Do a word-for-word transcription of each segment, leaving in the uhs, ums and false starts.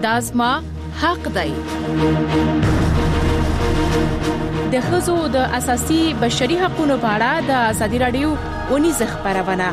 دا زما حق دی. د ښځو د اساسي بشري حقوقو په اړه د ازادي رادیو ونیزه خبرونه.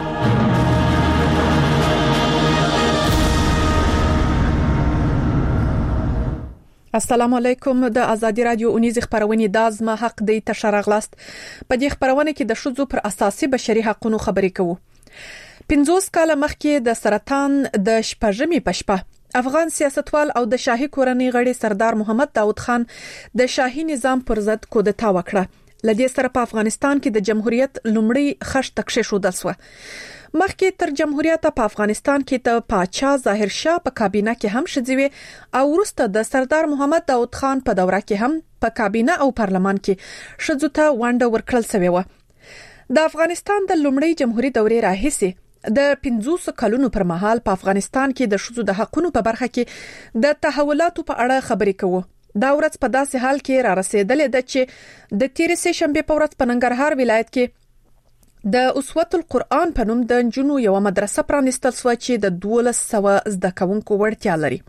السلام علیکم. د ازادي رادیو ونیزه خبرونه د ازما حق دی تشرغلاست. په دې خبرونه کې د ښځو پر اساسي بشري حقوقو خبرې کوو. پنځوس کاله مخکې د سرطان د شپږمې پشپه افغان سیاستوال او د شاهي کورنۍ غړي سردار محمد داود خان د شاهي نظام پر ضد کودتا وکړه. لدې سره په افغانستان کې د جمهوریت لومړی خښت تکشه شو دسوه. مخکې تر جمهوریت په افغانستان کې د پاچا ظاهر شاه په کابینه کې هم شذوي او وروسته د سردار محمد داود خان په دوره کې هم په کابینه او پارلمان کې شذو ته ونډه ورکړل شوې و. د افغانستان د لومړی جمهوریت دورې راهیسې د پنځوس کلونو پر مهال په افغانستان کې د شذو د حقوقو په برخه کې د تحولاتو په اړه خبرې کوو. دا ورځ په داسې حال کې را رسیدلې ده چې د تیر سه شنبه په ورځ په ننګرهار ولایت کې د اسوة القرآن په نوم د جنو یو مدرسه پرانیستل شو چې د دولس سوه زده کوونکو وړتیا لري.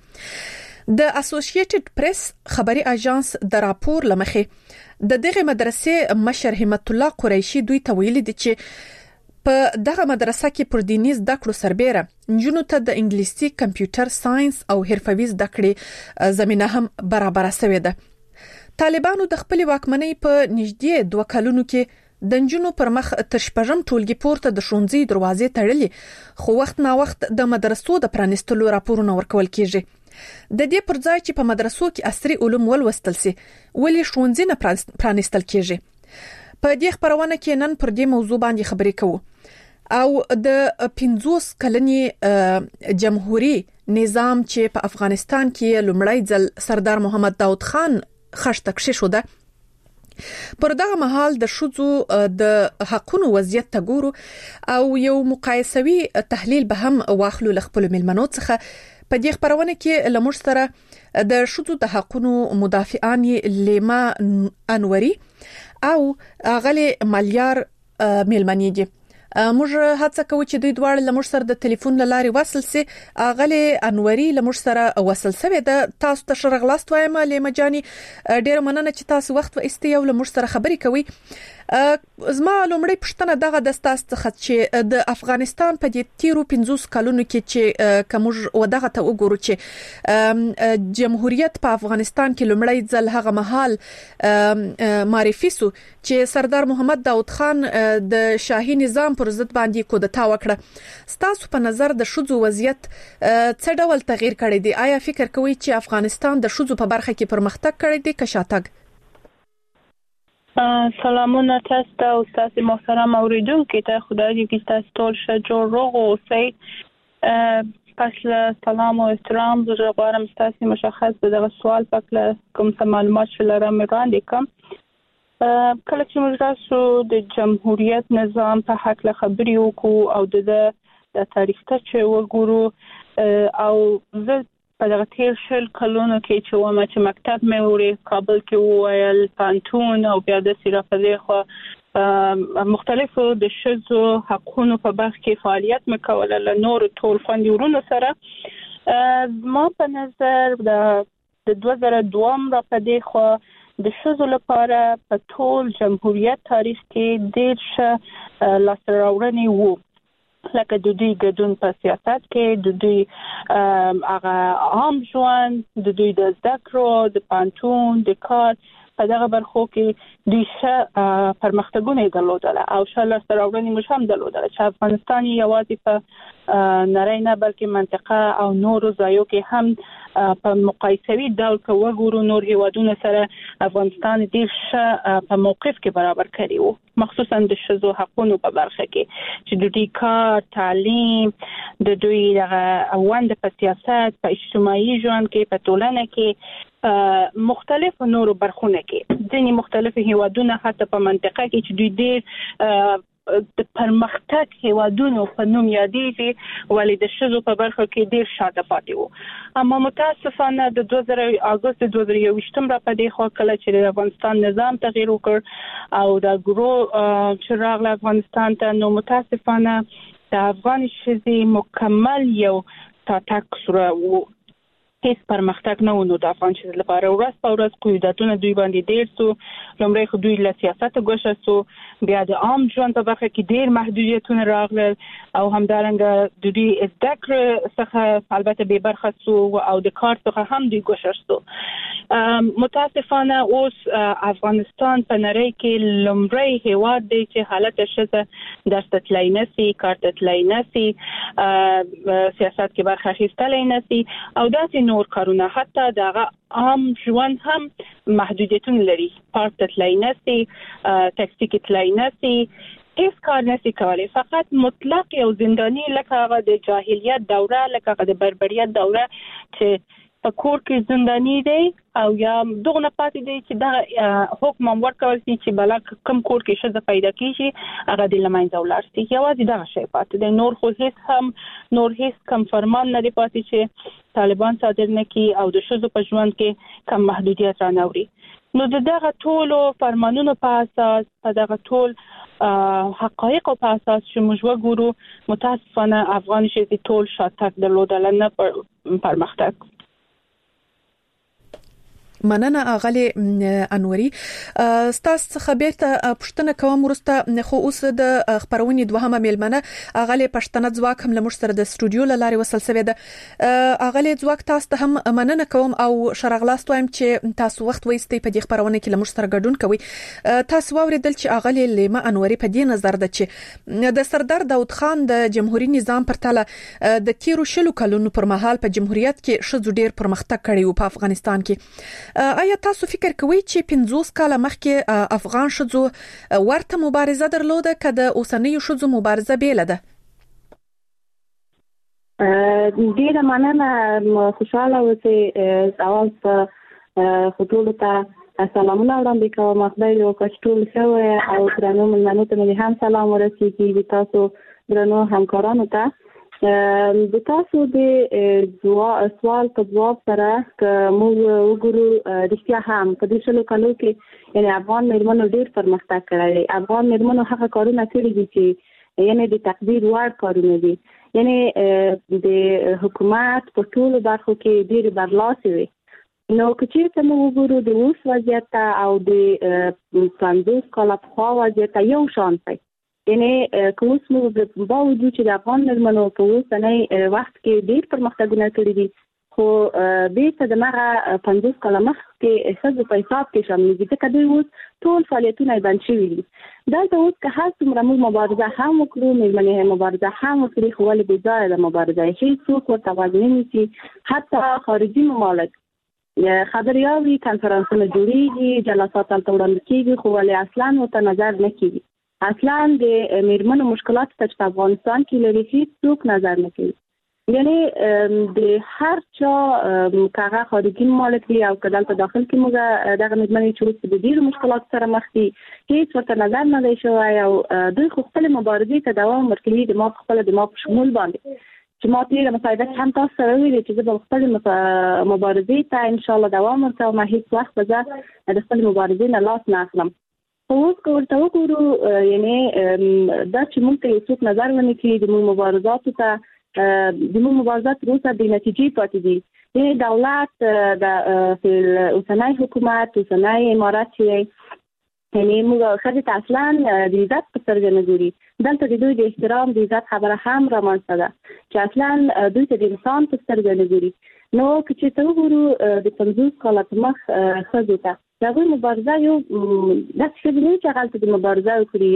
د اسوسییټډ پریس خبري اژانس د راپور لمخې د دغه مدرسې مشر همت الله قریشي دوی ته ویلي دي چې په دغه مدرسه کې پر دیني زده کړو سربېره جنو ته د انګلیسي کمپیوټر ساينس او حرفوي زده کړې زمينه هم برابر شوې ده. طالبانو د خپل واکمنۍ په نږدې دوه کلونو کې د جنو پر مخ تر شپږم ټولګي پورته د شونځي دروازې تړلې، خو وخت نا وخت د مدرسو د پرانستلو راپورونه ورکول کیږي. د دې پر ځای چې په مدرسو کې عصري علوم ولوستل سي، ولې شونځي نه پرانستل کیږي؟ په دې خبرونه کې نن پر دې موضوع باندې خبرې کوو. او د پنځوس کلنې جمهوریت نظام چې په افغانستان کې لومړی ځل سردار محمد داود خان خښت تکشه شو ده، پر دغه مهال د شذو د حقوقو وضعیت ته ګورو او یو مقایسوي تحلیل به هم واخلو لخپل ملمنو څخه. په دې خبرونه کې لمر سره د شذو د حقوقو مدافعان لیما انوري او غلي مليار ملمنيږي. موږ هڅه کوو چې دوی دواړه لمر سره د ټلیفون لارې وصل سي. غلي انوري لمر سره وصل سوي د تاسو ته شرغلاست وایم لیما جاني. ډیر مننه چې تاسو وخت و استي یو لمر سره خبرې کوي. زما لومړی پښتنه دغه د تاسو څخه چې د افغانستان په دې تیرو پنځوس کلونو کې چې کوم ودغه ته وګورو چې جمهوریت په افغانستان کې لومړی ځل هغه مهال معرفي سو چې سردار محمد داود خان د شاهي نظام پر ضد باندې کودتا وکړه. ستاسو په نظر د شذو وضعیت څه ډول تغییر کړی دی؟ آیا فکر کوئ چې افغانستان د شذو په برخه کې پرمختګ کړی دی که شاتګ؟ سلامونه تاسو ته او تاسو محترم اوریدونکو ته. خدای دې چې تاسو ټول ښه جوړ روغ اوسئ. پس سلام او احترام زه غواړم تاسو مشخص دغه سوال پکله کوم څه معلومات شلرم وړاندې کوم. کله چې موږ تاسو د جمهوریت نظام په حق له خبرې وکړو او د تاریخ ته چې وګورو او زه په دغه تیر شل کلونو کې چې ومه چې مکتب مې وړي کابل کې وویل پانتون او بیا د سیرافزې خو مختلفو د شذو حقوقو په برخه کې فعالیت مکوله له نور ټول خوندورونو سره. ما په نظر د دوه زره دوه را پدې خو د شذو لپاره په ټول جمهوریت تاریخ کې ډېر ښه لاسته راوړنې وو، لکه د دوی ګډون په سیاست کې، د دوی هغه عام ژوند، د دوی د زده کړو، د پانتون، د کار په دغه برخو کې دوی ښه پرمختګونه درلودل او ښه لاسته راوړنې موږ هم درلودل چې افغانستان یوازې په نړۍ نه بلکې منطقه او نورو ځایو کې هم په مقایسوي ډول کې وګورو نور هیوادونو سره افغانستان ډېر ښه په موقف کې برابر کړی وو، مخصوصا د ښځو حقوقو په برخه کې چې د دوی کار، تعلیم، د دوی ونډه په سیاست، په اجتماعي ژوند کې، په ټولنه کې، مختلف نورو برخونه کې ځینې مختلف هیوادونه حتی په منطقه کې چې دوی ډېر د پرمختګ هیوادونو په نوم یادېږي ولې د ښځو په برخه کې ډېر شاته پاتې وو. اما متاسفانه د دوه زره اګوست دوه زره یوویشتم را پدې خو کله چې د افغانستان نظام تغییر وکړ او د ګرو چې راغله افغانستان ته، نو متاسفانه د افغان ښځې مکمل یو تاتک سره وو هیڅ پرمختګ نه ونو د افغان شې لپاره. ورځ په ورځ قیوداتونه دوی باندې ډیر سو. لومړی خو دوی له سیاست ګوښه سو، بیا د عام ژوند په برخه کې ډیر محدودیتونه راغلل او همدارنګه د دوی زده کړې څخه البته به برخه سو او د کار څخه هم دوی ګوښه سو. متاسفانه اوس افغانستان په نړۍ کې لومړی هیواد دی چې حالت شته درس تلای نسی، کار تلای نسی، سیاست کې برخه اخیستلای نسی او داسې نور کارونه حتی دغه عام ژوند هم محدودیتونه لري. پارک ته تلای نسی، ټاکسي کې تلای نسی، هیڅ کار نسی کولی. فقط مطلق یو زندانی لکه هغه د جاهلیت دوره، لکه هغه د بربریت دوره چې په کور کې زندانی دی او یا دغه نه پاتې دی چې دا حکم ورکول شي چې بل کم کور کې شته پیدا کیږي هغه د لمنځه ولاړ شي. یوازې دا شی پاتې دی، نور خو هیڅ هم نور هیڅ کم فرمان نه دی پاتې چې طالبان صادر نه کی او د شذو په ژوند کې کم محدودیت را نوري. نو دغه ټولو فرمانونو په اساس په دغه ټول حقایق په اساس چې موږ وګورو متاسفانه افغان شې ټول شاتګ درلودل نه پرمختګ. مننه اغلی انوري. ستاسو خبر ته پښتنه کوم ورسته خو اوس د خبرونې دوهمه میلمنه اغلی پښتنه ځواک هم لمر سره د استودیو لاري وصل سوي ده. اغلی ځواک تاسو ته هم مننه کوم او شرغلاست وایم چې تاسو وخت وایستئ په دې خبرونه کې لمر سره ګډون کوي. تاسو واوریدل چې اغلی لیما انوري په دې نظر ده چې د سردار داود خان د جمهوریت نظام پر تله د تیرو شلو کلونو پر مهال په جمهوریت کې شذو ډیر پرمختګ کړی او په افغانستان کې آیا تاسو فکر کوئ چې پنځوس کاله مخکې افغان شذو ورته مبارزه درلوده که د اوسنیو شذو مبارزه بیله ده؟ ډیره مننه، خوشاله اوسئ. اول په خطولو ته سلامونه وړاندې کوم. خدای دې وکړي چې ټول ښه وي او درنو مېلمنو ته مې هم سلام ورسیږي، تاسو درنو همکارانو ته. د تاسو د سوال په جواب سره که موږ وګورو رښتیا هم په دې شلو کالو کې یعنی افغان مېرمنو ډېر پرمختګ کړی دی. افغان مېرمنو هغه کارونه کړي دي چې یعنی د تقدیر وړ کارونه دي. یعنی د حکومت په ټولو برخو کې ډېر برلاسي وي. نو که چېرته موږ وګورو د اوس وضعیت او د پنځوس کاله پخوا وضعیت یو شان دی. یعنی که اوس موږ با وجود چې د افغان مېرمنو په اوسنی وخت کې ډېر پرمختګونه کړي دي، خو بیرته د هغه پنځوس کاله مخکې ښځو په حساب کې شامل دي، ځکه دوی اوس ټول فعالیتونه یې بند شوي دي. دلته اوس که هر څومره موږ مبارزه هم وکړو، مېرمنې مبارزه هم وکړي، خو ولې بې ځایه ده مبارزه. هېڅوک ورته غوږ نه نیسي. حتی خارجي ممالک خبرې اوري، کنفرانسونه جوړېږي، جلسات هلته وړاندې کېږي، خو ولې اصلا ورته نظر نه کېږي. اصلا د مېرمنو مشکلات ته په افغانستان کې لري هیڅوک نظر نه کوي. یعنی د هر چا کاغه خارجي مالک دی او که دلته داخل کې موږ دغه مېرمنې چې اوس د ډېرو مشکلاتو سره مخ دي، هیڅ ورته نظر نه دی شوی او دوی خو خپلې مبارزې ته دوام ورکوي. د ما په خپله د ما په شمول باندې چې ما تېره مصاحبه هم تاسو سره ویلې چې زه به خپلې مبارزې ته انشاءالله دوام ورکوم. هیڅ وخت به زه د خپلې مبارزې نه لاس نه اخلم. اوس که ورته وګورو یعنی دا چې موږ ته یو څوک نظر ونه کړي د موږ مبارزاتو ته، د موږ مبارزات تر اوسه بې نتیجې پاتې دي. یعنی دولت د اوسنی حکومت، اوسنی امارت چې یعنی موږ ښځې ته اصلا د عزت په سترګه نه ګوري. دلته د دوی د احترام د عزت خبره هم رامنځته ده چې اصلا دوی ته د انسان په سترګه نه ګوري. نو که چې ته وګورو د پنځوس کاله په مخ ښځو ته د هغوی مبارزه یو داسې ښځې نه وي چې هغلته د مبارزه وکړي،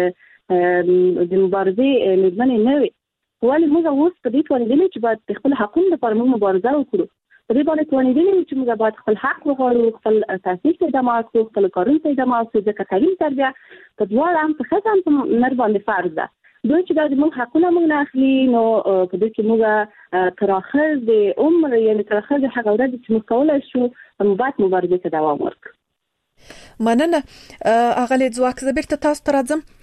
یعنې د مبارزې مېرمنې نه وي. ولې موږ اوس په دې توانېدلي چې باید د خپل حقونو لپاره موږ مبارزه وکړو. په دې باندې توانېدلي یو چې موږ باید خپل حق وغواړو، خپل تحصیل ته ادامه ورکړو، خپل کارونو ته ادامه ورکړو، ځکه تعلیم تربیه په دواړه هم په ښځه هم په نر باندې فرض ده. دوی چې دا د موږ حقونه موږ نه اخلي، نو په دې کې موږ تر اخر د عمر یعنې تر اخر د هغه ورځې چې موږ کولی شو موږ باید مبارزې ته دوام ورکړو. مننه اغلی ځواک. زه بیرته تاسو ته راځم.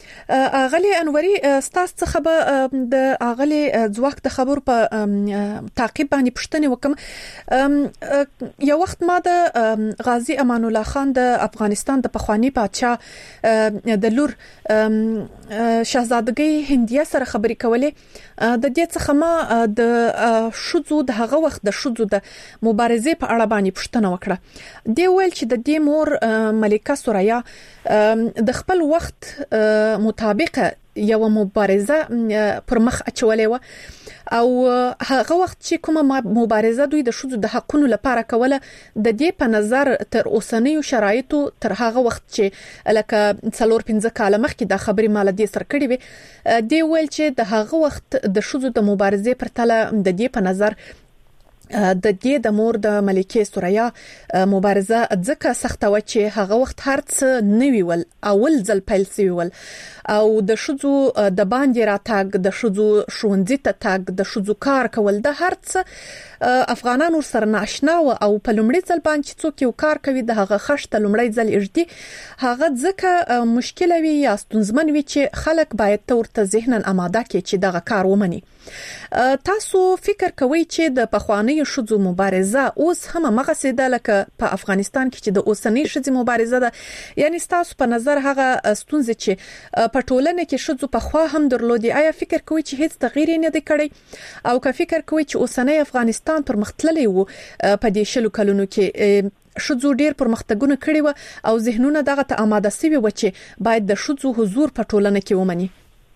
اغلی انوري ستاسو څخه به د اغلی ځواک د خبر په تعقیب باندې پښتنه وکم. یو وخت ما د غازی امان الله خان د افغانستان د پخوانی پادشاه د لور شاهزادګۍ هندیه سره خبرې کولې. د دې څخه ما د شذو د هغه وخت د شذو د مبارزې په اړه باندې پښتنه وکړه. دی ویل چې د دې مور ملکه سوریا د خپل وخت مطابق یو مبارزه پر مخ اچولې و او هغه وخت چې کومه مبارزه دوی د شذو د حقونو لپاره کوله د دې په نظر تر اوسنیو شرایطو تر هغه وخت چې لکه څلور پنځه کال مخکې د خبرې مال دې سر کړی وي دی ویل چې د هغه وخت د شذو د مبارزې پر تله د دې په نظر د دې د مور د ملکه سوریا مبارزه ځکه سخته و چې هغه وخت هرڅ نوی ول اول ځل پیل شوی ول او د شذو د باندې راتګ د شذو شونځي ته تګ د شذو کار کول د هرڅ افغانانو سره ناشنا و او په لومړي ځل باندې څوک یو کار کوي د هغه خشته لومړي ځل اجدي هغه ځکه مشکل وي یا ستونزمن وي چې خلک باید تورته ذهنن آماده کړي چې دغه کار ومني. تاسو فکر کوئ چې د پخوانی شذو مبارزه اوس هم مغه سیده لکه په افغانستان کې چې د اوسنی شذو مبارزه ده یعنی تاسو په نظر هغه ستونزې چې په ټولنه کې شذو په خوا هم درلودي آیا فکر کوئ چې هیڅ تغییر نه دی کړی او که فکر کوئ چې اوسنی افغانستان پر مختللی وو په دې شلو کلونو کې شذو ډیر پرمختګونه کړي و او ذهنونه دغه ته آماده سوي و چې باید د شذو حضور په ټولنه کې ومني؟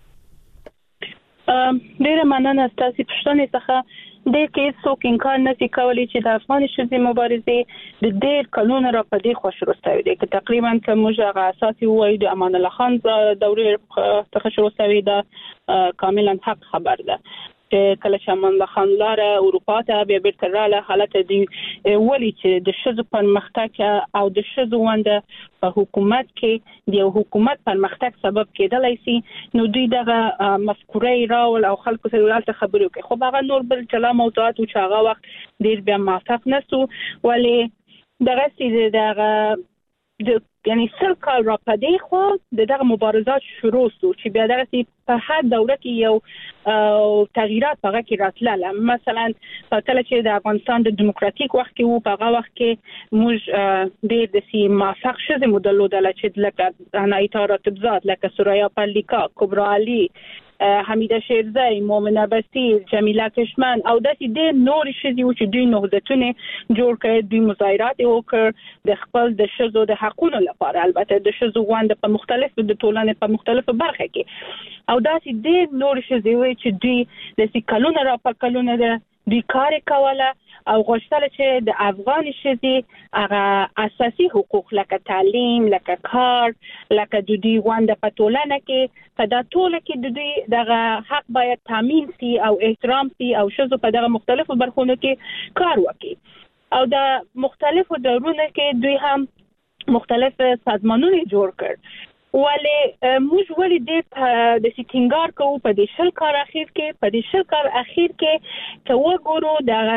ډیره مننه ستاسو پښتنې څخه د کې څوک انکار نشي کولی چې د افغان شذو مبارزې د ډیر کلونو را پدې خوش روستوي دي چې تقریبا کوم ژغه اساسي وای د امان الله خان دورې څخه شروع شوی دا کاملا حق خبر ده چې کله چې امان الله خان لاره اروپا ته بیا بیرته رااله حالت دی ولی چې د شذو پرمختګ او د شذو ونده په حکومت کې د حکومت پرمختګ سبب کېدلای شي نو دوی دغه مفکورې راول او خلکو سره ولته خبرو کوي خو هغه نور بل چلا موضوعات او هغه وخت ډیر بیا موافق نسو ولی دغه سي دغه د یعنی سل کال را پدې خو دغه مبارزات شروع شو چې بیا دغه په هر دوره کې یو تغییرات هغه کې راتلله مثلا کله چې د افغانستان د دیموکراتیک وخت کې وو په هغه وخت کې موږ د دې موافق شوه مدلو د لچې لکه عنایت راتبزاد لکه سوریا پالیکا کبرا علی حمیده شیرزای مومنه بسیر جمیله کشمن او داسې د نور شذي او چې دوی نهضتونه جوړ کړي دوی مظاهرات وکړ د خپل د شذو د حقوقو لپاره البته د شذو غوند په مختلفو د ټولنې په مختلفو برخه کې او داسې د نور شذي چې دوی د کلونو را په کلونو د دوی کار کوله او غوښتل چې د افغان شذي هغه اساسي حقوق لکه تعلیم لکه کار لکه د دوی غوند په ټولنه کې په دا ټوله کې د دوی دغه حق باید تامین شي او احترام شي او شذو په دغه مختلفو برخونو کې کار وکړي او د مختلفو دورونو کې دوی هم مختلف سازمانونه جوړ کړ ولی موږ ولې د د سټینګار کوو په دې شل کال اخیر کې په دې شل کال اخیر کې چې وګورو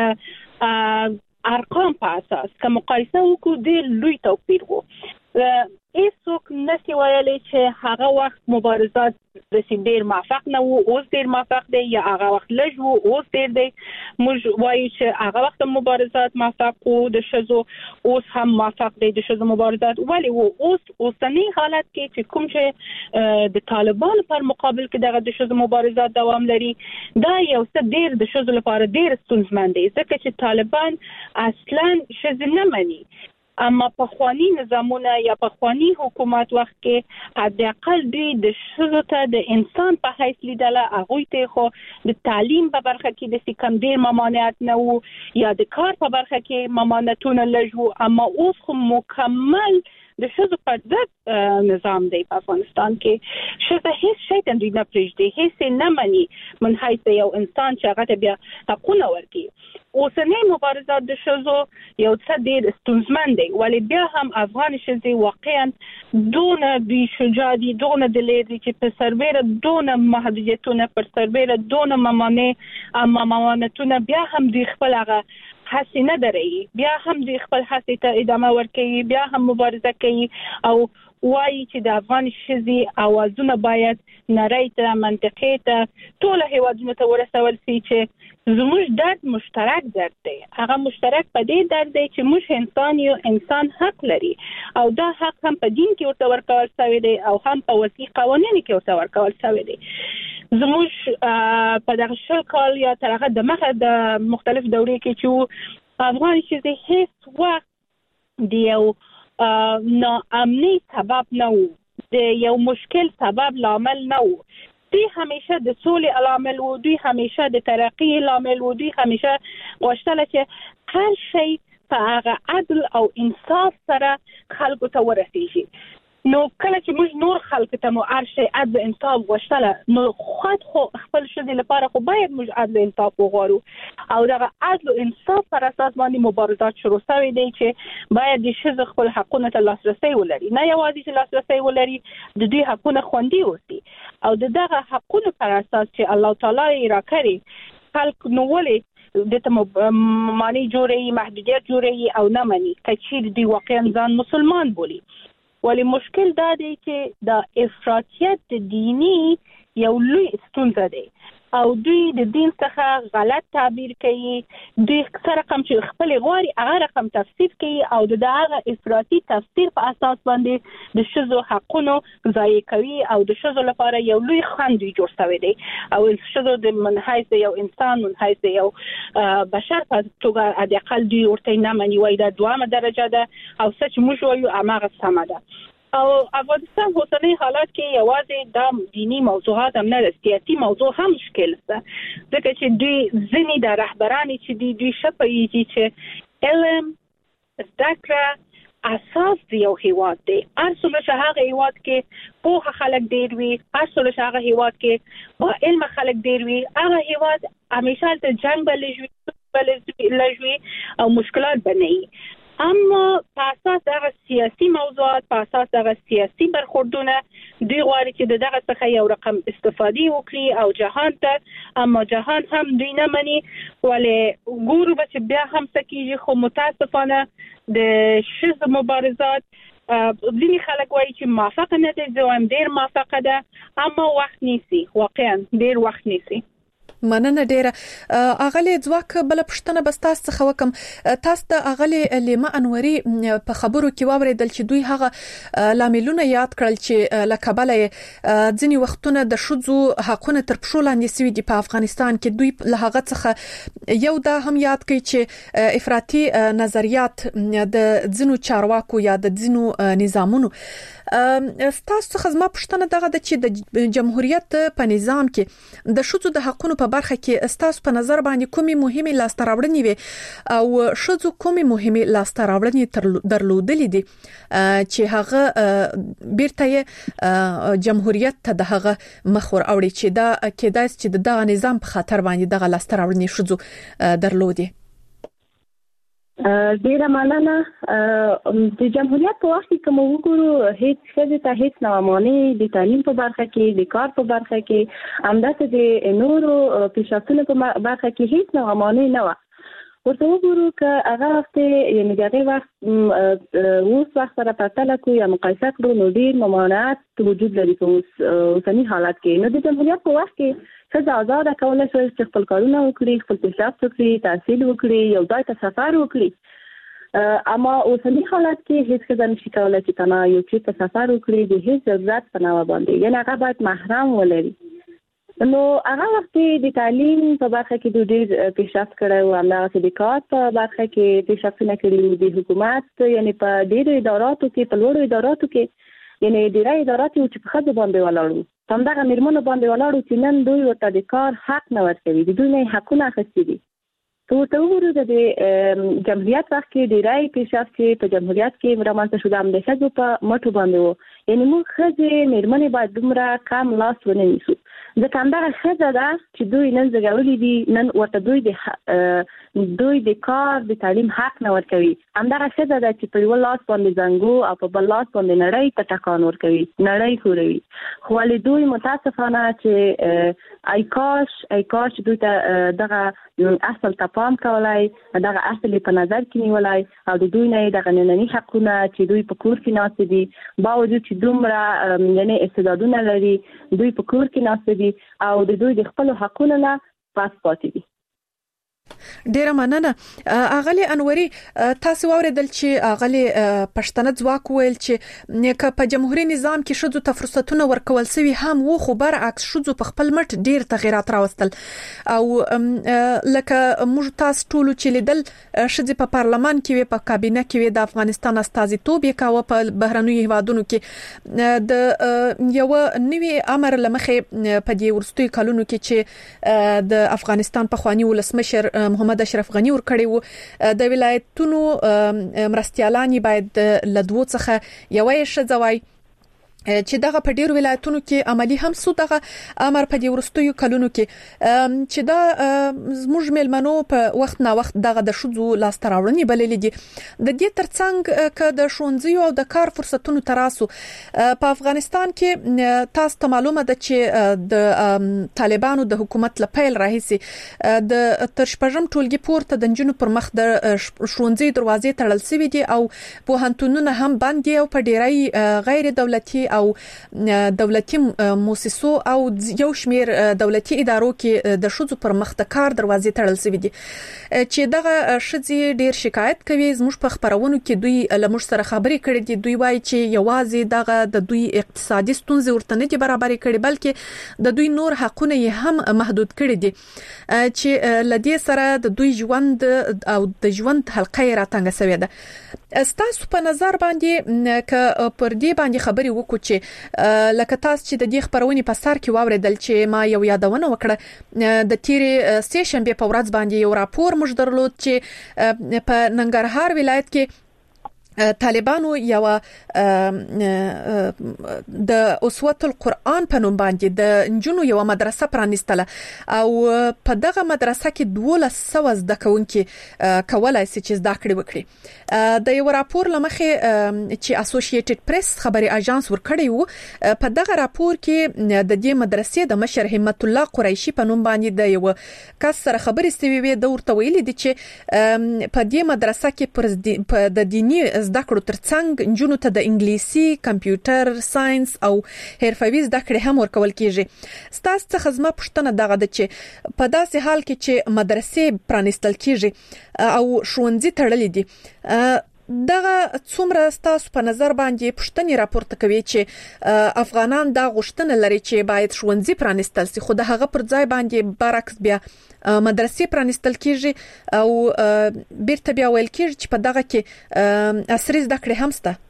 د ارقام په اساس که مقایسه وکړو د لوی توپیر وو هیڅوک نشي ویلی چې هغه وخت مبارزات د ډیر موافق نه وو اوس ډیر موافق دی یا هغه وخت لږ وو اوس ډیر دی موږ وایو چې هغه وخت مبارزات موافق وو د شذو اوس هم موافق دی د شذو مبارزات ولی وو اوس اوسنی حالت کې چې کوم چې د طالبانو پر مقابل کې دغه د شذو مبارزات دوام لري دا یو څه ډیر د شذو لپاره ډیر ستونزمن دی ځکه چې طالبان اصلا شذو نه مني اما په خواني نظامونه یا په خواني حکومت وخت کې حد اقل دوی د شذو ته د انسان په حیث لیدله هغه ته خو د تعلیم په برخه کې د سکم ډیر ممانعت نه وو یا د کار په برخه کې ممانعتونه لږ وو اما اوس خو مکمل د شذو په ضد نظام دی په افغانستان کې شذو هیڅ شی ته دوی نه پرېږدي هیڅ نه مني من حیث یو انسان چې هغه ته بیا حقونه ورکړي اوسنی مبارزات د شذو یو څه ډیر ستونزمن دی ولی بیا هم افغان شذي واقعا دونه بي شجاع دي دونه د لري چې په سربېره دونه محدودیتونه پر سربېره دونه ممانه اما ممانتونه بیا هم د خپل هغه حسینه دري بیا هم د خپل حسیته ادامه ورکوي بیا هم مبارزه کوي او وایي چې د افغان ښځې اوازونه باید نړۍ ته منطقې ته ټول هیوادونو ته ورسول شي چې زموږ درد مشترک درد دی. هغه مشترک په دې درد دی چې موږ انسان یو، انسان حق لري او دا حق هم په دین کې ورته ورکول شوی دی او هم په وصي قوانینو کې ورته ورکول شوی دی. زموږ په دغه شل کال یا تر هغه د مخه د مختلف دورې کې چې افغان ښځې هیڅ وخت د یو ناامني سبب نه وو، د یو مشکل سبب لامل نه وو. دوی همیشه د سولې لامل وو، دوی همیشه د ترقی لامل وو، دوی همیشه غوښتل چې هر شی په هغه عدل او انصاف سره خلکو ته ورسیږي. نو کله چې موږ نور خلک ته مو هر شی عدل انصاف غوښتل، نو خود خو خپل ښځې لپاره خو باید موږ عدل انصاف وغواړو او دغه عدل انصاف پر اساس باندې مبارزات شروع شوی دی چې باید د ښځو خپل حقونو ته لاسرسی ولري، نه یوازې چې لاسرسی ولري، د دوی حقونه خوندي اوسي او د دغه حقونو پر اساس چې الله تعالی یې راکړي خلک نو ولې د ته معنی جوړي محدودیت جوړي او نه مني کچې دوی واقعا ځان مسلمان بولي. ولی مشکل دا دی چې د افراطیت دینی یو لوی ستونزه دی او دوی د دین څخه غلط تعبیر کوي. دوی څه رقم چې خپل غواړي هغه رقم تفسیر کوي او د هغه افراطي تفسیر په اساس باندې د ښځو حقونو ضایع کوي او د ښځو لپاره یو لوی خنډ جوړ شوی دی او ښځو د منحیث یو انسان منحیث یو بشر په توګه د اقل دوی ورته نه مني، وایي دا دوامه درجه ده او څه چې موږ وایو هماغه سمه ده. او افغانستان اوسنی حالات کې یوازې د دینی موضوعات هم نه، د سیاسي موضوع هم مشکل ده، ځکه چې دوی ځینې د رهبرانی چې دوی دوی شپېږي چې علم زده کړه اساس دی یو هیواد دی. هر څومره چې هغه هیواد کې پوهه خلک ډېر وي، هر څومره چې هغه هیواد کې با علم خلک ډېر وي، هغه هیواد همیشه د جنگ به لږوي او مشکلات به نه وي. اما په اساس دغه سیاسي موضوعات، په اساس دغه سیاسي برخوردونه دوی غواړي چې دغه څخه یو رقم استفادې وکړي او جهان ته، اما جهان هم دوی نه مني. ولې ګورو به چې بیا هم څه کېږي، خو متاسفانه د ښځو مبارزات ځینې خلک وایي چې موافقه نه دي، زه وایم ډېر موافقه ده، اما وخت نیسي، واقعا ډېر وخت نیسي. مننه ډیره. اغلی ځواک بل پښتنه بس تاسو څخه وکم، تاسو د اغلی لیما انوري په خبرو کې واوریدل چې دوی هغه لاملونه یاد کړل چې لکبل ځینی وختونه د شذو حقونه تر پښو لاندې سوي دي په افغانستان کې. دوی له هغه څخه یو دا هم یاد کړي چې افراطي نظریات د ځینو چارواکو یا د ځینو نظامونو ستاسو څخه زما پښتنه دغه د چې د جمهوریت په نظام کې د شذو د حقونو په برخه کې ستاسو په نظر باندې کومي مهمه لاسته راوړنې وي او شذو کومي مهمه لاسته راوړنې درلودلې دي چې هغه بیرته جمهوریت ته دغه مخور اوړي چې دا کېدای چې دغه نظام په خاطر باندې دغه لاسته راوړنې شذو درلودي. ډیره مننه. د جمهوریت په وخت کې کوم وګورو هیڅ څه ته هیڅ نه مانی د تعلیم په برخه کې، د کار په برخه کې، همداسې د نورو پیشرفتونو په برخه کې هیڅ نه مانی نه و. ورته وګورو چې هغه وخت یعنی دغه وخت اوس وخت سره پرتله کوو یا مقایسه کړو نو ډیر ممانعت وجود لري په اوسنی حالات کې. نو د جمهوریت په وخت کې ښځه آزاده کولای شي چې خپل کارونه وکړي، خپل پیشرفت وکړي، تحصیل وکړي، یو ځای ته سفر وکړي. اما اوسنی حالات کې هیڅ ښځه نشي کولای چې تنها یو چیرې ته سفر وکړي د هیڅ ضرورت په نه باندې، یعنی هغه باید محرم ولري. نو هغه وخت د تعلیم په برخه کې د ډېر پیشرفت کړی و، همدغسې د کار په برخه کې پیشرفتونه کړي وو، د حکومت یعنی په ډېرو اداراتو کې، په لوړو اداراتو کې یعنی ډېری ادارات چې په ښځو باندې ولاړ وو، په همدغه مېرمنو باندې ولاړ وو چې نن دوی ورته د کار حق نه ورکوي، د دوی نه یې حقونه اخیستي دي. که ورته وګورو د جمهوریت وخت کې ډېری پیشرفت چې په جمهوریت کې رامنځته شو د همدې ښځو په مټو باندې و. یعنی موږ ښځې مېرمنې باید دومره کم لاس ونه نیسو. ځکه همدغه ښځه ده چې دوی نن زګولې دي، نن ورته دوی د دوی د کار د تعلیم حق نه ورکوي. همدغه ښځه ده چې په یو لاس باندې زنګو او په بل لاس باندې نړۍ ته ټکان ورکوي، نړۍ خوروي. خو ولې دوی متاسفانه چې ای کاش ای کاش دوی ته دغه اصل ته پام کولای، دغه اصل په نظر کې نیولای او د دوی نه دغه ننني حقونه چې دوی په کور کې ناست دي، باوجود چې دومره یعنی استعدادونه لري، دوی په کور کې ناست دي او د دوی د خپل حقونو نه پاس پاتې دي. ډیره مننه. اغلی انوري، تاسو اوریدل چې اغلی پښتنه ځواک ویل چې په جمهوریت نظام کې شذو ته فرصتونه ورکول سوي هم وو، خو برعکس شذو په خپل مټ ډیر تغیرات راوستل او لکه موږ تاسو ټول چې لیدل شذې په پارلمان کې وي، په کابینه کې وي، د افغانستان استازیتوب یې کاوه په بهرنیو هیوادونو کې. د یو نوی امر لمخې په دې ورستوي کلونو کې چې د افغانستان په خواني ولسمشر محمد اشرف غنی ور کړی وو، د ولایتونو مرستيالانی باید لدوو څخه یو یې شځوي چې دغه په ډیر ولایتونو کې عملی هم سو دغه امر په دې ورستیو کلونو کې چې دا زموږ ملمنو په وخت نا وخت دغه د شذو لاستراوړنی بللې دي. د دې ترڅنګ ک د شونځي او د کار فرصتونو تراسو په افغانستان کې تاسو ته معلومه ده چې د طالبانو د حکومت لپاره راهسي د ترشپژم ټولګي پورته د جنونو پر مخ د شونځي دروازې تړل سوي دي او په هنتونونه هم باندې او په ډیرای غیر دولتي او دولتي مؤسسو او یو شمیر دولتي ادارو کې د شذو پر مخ د کار دروازې تړل سوي دي چې دغه شذې ډیر شکایت کوي. زموږ په خبرونو کې دوی لمر سره خبرې کړې دي، دوی وایي چې یوازې دغه د دوی اقتصادي ستونزې ورته نه دي برابرې کړي، بلکې د دوی نور حقونه یې هم محدود کړي دي چې لدې سره د دوی ژوند او د ژوند حلقه راتنګ سوي ده. ستاسو په نظر باندې ک پر دې باندې خبرې وکړو چې لکه تاسو چې د دې خبرونې په سر کې واوریدل چې ما یو یادونه وکړه د تیرې سه شنبه په ورځ باندې یو راپور موږ درلود چې په ننګرهار ولایت کې طالبانو یو د اسوه القرآن په نوم باندې د جنونو یو مدرسه پرانیستله او په دغه مدرسه کې دولس سوه زده کوونکي کولای شي چې زده کړې وکړي. د یو راپور لمخې چې اسوسییټډ پریس خبري اژانس ورکړی وو، په دغه راپور کې د دې مدرسې د مشر همت الله قریشي په نوم باندې د یو کس سره خبرې سوي وي، د ورته ویلي دي چې په دې مدرسه کې پر د دینی زده کړو ترڅنګ جنونو ته د انګلیسي، کمپیوټر ساينس او حرفوي زده کړې هم ورکول کیږي. ستاسو څخه زما پوښتنه دغه ده چې په داسې حال کې چې مدرسې پرانیستل کیږي او ښوونځي تړلې دي، دغه څومره ستاسو په نظر باندې پوښتنې راپورته کوي چې افغانان دا غوښتنه لري چې باید ښوونځي پرانیستل شي، خو د هغه پر ځای باندې برعکس بیا مدرسې پرانیستل کیږي او بیرته بیا ویل کیږي چې په دغه کې عصري زده کړې هم شته.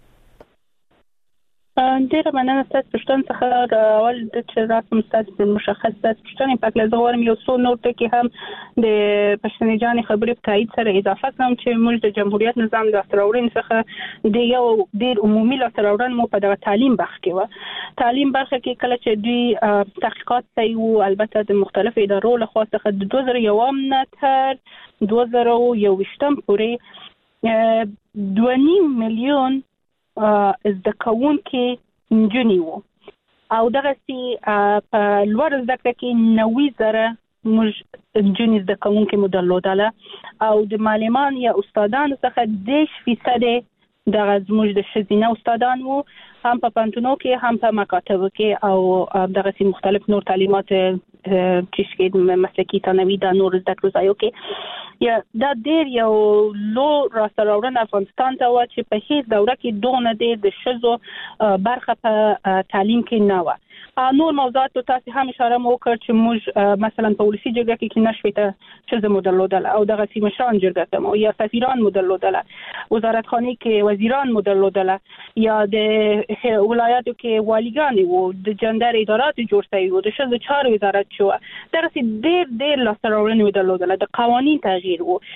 ډیره مننه ستاسو پوښتنه څخه. اول د چې راسم ستاسو پر مشخص ستاسو پوښتنې په اړه زه غواړم یو څو نور ټکي هم د پښتنې جانې خبرې په تایید سره اضافه کړم چې موږ د جمهوریت نظام د لاسته څخه د یو ډیر عمومي لاسته مو په دغه تعلیم برخه کې و. تعلیم برخه کې کله چې دوی تحقیقات کوي او البته د مختلفو ادارو له خوا څخه د دوه زره یو نه تر دوه زره یو ویشتم پورې دوه نیم میلیون زده کوونکي نجونې وو او دغه سي په لوړ زده کړه کې نوي زره موږ نجونې زده کوونکي مو درلودله او د معلمان یا استادانو څخه دېرش فیصده دغه زموږ د ښځینه استادان وو، هم په پوهنتونو کې هم په مکاتبو کې او دغه سي مختلف نور تعلیمات چې مسلکي ثانوي د نور زده کړو ځایو کې یا دا ډیر یو لو راسته راوړنه افغانستان ته و چې په هیڅ دوره کې دونه ډیر د ښځو برخه په تعلیم کې نه و. نور موضوعات تاسو هم اشاره مو وکړ چې موږ مثلا په ولسی جرګه کې کې نشويته ښځو مو درلودله او دغه سي مشران جرګه مو یا سفیران مو درلودله، وزارت خانه کې وزیران مو درلودله یا د ولایتو کې والیګان وو، د جندر ادارات جوړ شوی وو، د ښځو چارو وزارت شو، درسي ډېر ډېر لاسته راوړنې درلودله، د قوانین تغییر وو.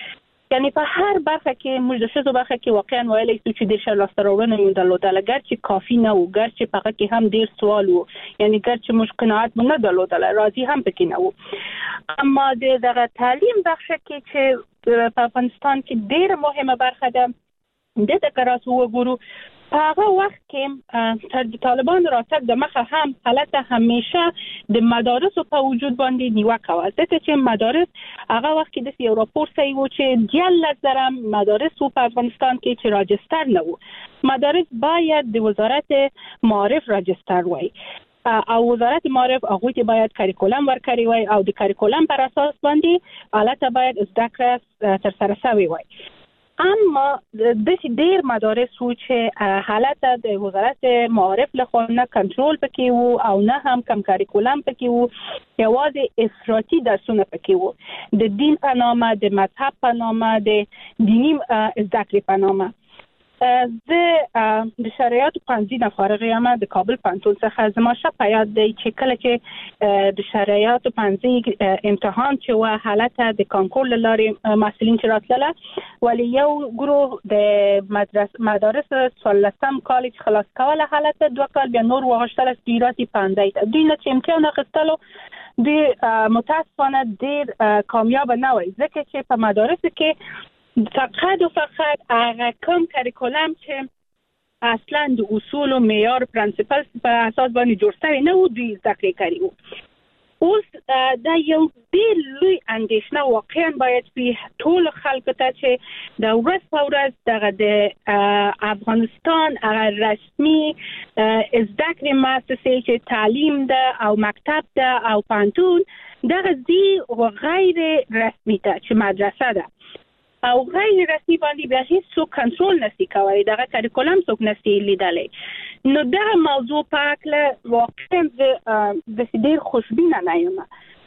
یعنی په هر برخه کې موږ د شذو برخه کې واقعا ویلای شو چې د شر لاستراوړنه مو درلودله، ګرچې کافي نه و، ګرچې په هغه کې هم ډیر سوال و، یعنی ګرچې موږ قناعت نه درلودله، راضي هم پکې نه و. اما د دغه تعلیم برخه کې چې په افغانستان کې ډیر مهمه برخه ده، د تکرار وګورو په هغه وخت کې تر د طالبانو راتګ د مخه هم حالت همیشه د مدارسو په وجود باندې نیوکه وه، ځکه چې مدارس هغه وخت کې د یو راپور صحیح و چې دیارلس زره مدارس په افغانستان کې چې راجستر نه وو. مدارس باید د وزارت معارف راجستر وای او وزارت معارف هغه ته باید کاریکولم ورکړي وای او د کاریکولم پر اساس باندې حالت باید زده کړه تر سره شوی وای. اما د ډیر مدارس وو چې حالت د وزارت معارف له خوا نه کنټرول پکې وو او نه هم کم کاریکولم پکې وو، یوازې افراطي درسونه پکې وو، د دین په نامه، د مذهب په نامه، د دینی زده کړې په نامه. زه د شریعت پنځه نه فارغ یم د کابل پوهنتون څخه. زما شپه یاد دی چې کله چې د شریعت پنځه امتحان چې و حالت د کانکور لارې محصلین چې راتلله، ولی یو گروه د مدرسه مدارس څوارلسم کال چې خلاص کوله حالت دوه کال بیا نور وغوښتل استیرات پنځه ته دوی نه چې امتحان اخیستلو د متاسفانه ډیر کامیاب نه وای، ځکه چې په مدارس کې فقط و فقط هغه کم کاریکولم چې اصلا د اصول و معیار پرنسپل په اساس باندې جوړ شوی نه و دوی زده کړې کړي وو. اوس دا یو ډېر لوی اندېښنه واقعا باید په ټول خلکو ته چې د ورځ په ورځ دغه د افغانستان هغه رسمي زده کړې مؤسسې چې تعلیم ده او مکتب ده او پوهنتون دغه زی و غیر رسمي ته چې مدرسه ده او غیر رسمي باندې بیا هیڅ څوک کنټرول نشي کولی، دغه کاریکولم څوک نشي لیدلی. نو دغه موضوع په اړه واقعا د ډېر خوشبینه نه یم.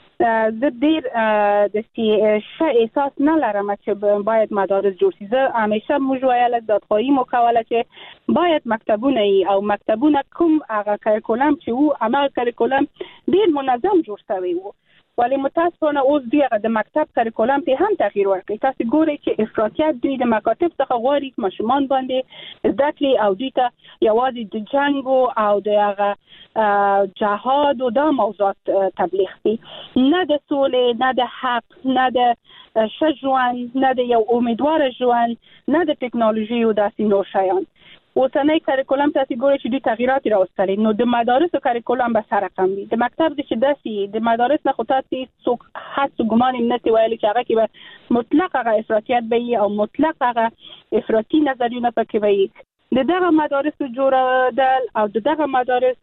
زه ډېر د ښه احساس نه لرم چې باید مدارس جوړ شي. زه همیشه موږ ویله دادخواهي مو کوله چې باید مکتبونه وي او مکتبونه کوم هغه کاریکولم چې وو هماغه کاریکولم ډېر منظم جوړ شوی وو، ولی متاسفانه اوس دوی هغه د مکتب کاریکولم ته هم تغییر ورکړي. تاسو ګورئ چې افراطیت دوی د مکاتب څخه غواړي ماشومان باندې زده کړي او دوی ته یوازې د جنګ او د هغه جهاد او د موضوعات تبلیغ کړي، نه د سولې، نه د حق، نه د ښه ژوند، نه د یو امیدوار ژوند، نه د ټکنالوژي او داسې نور شیان. اوسنۍ کاریکولم تاسو ګورئ چې دوی تغییرات راوستلي، نو د مدارسو کاریکولم به سره کم وي. د مکتب د چې داسې د مدارس نه خو تاسو څوک حد ګمان نه کوي ویلي چې هغه کې به مطلق هغه افراطیت به وي او مطلق هغه افراطي نظریونه پکې وي. د دغه مدارسو جوړېدل او د دغه مدارس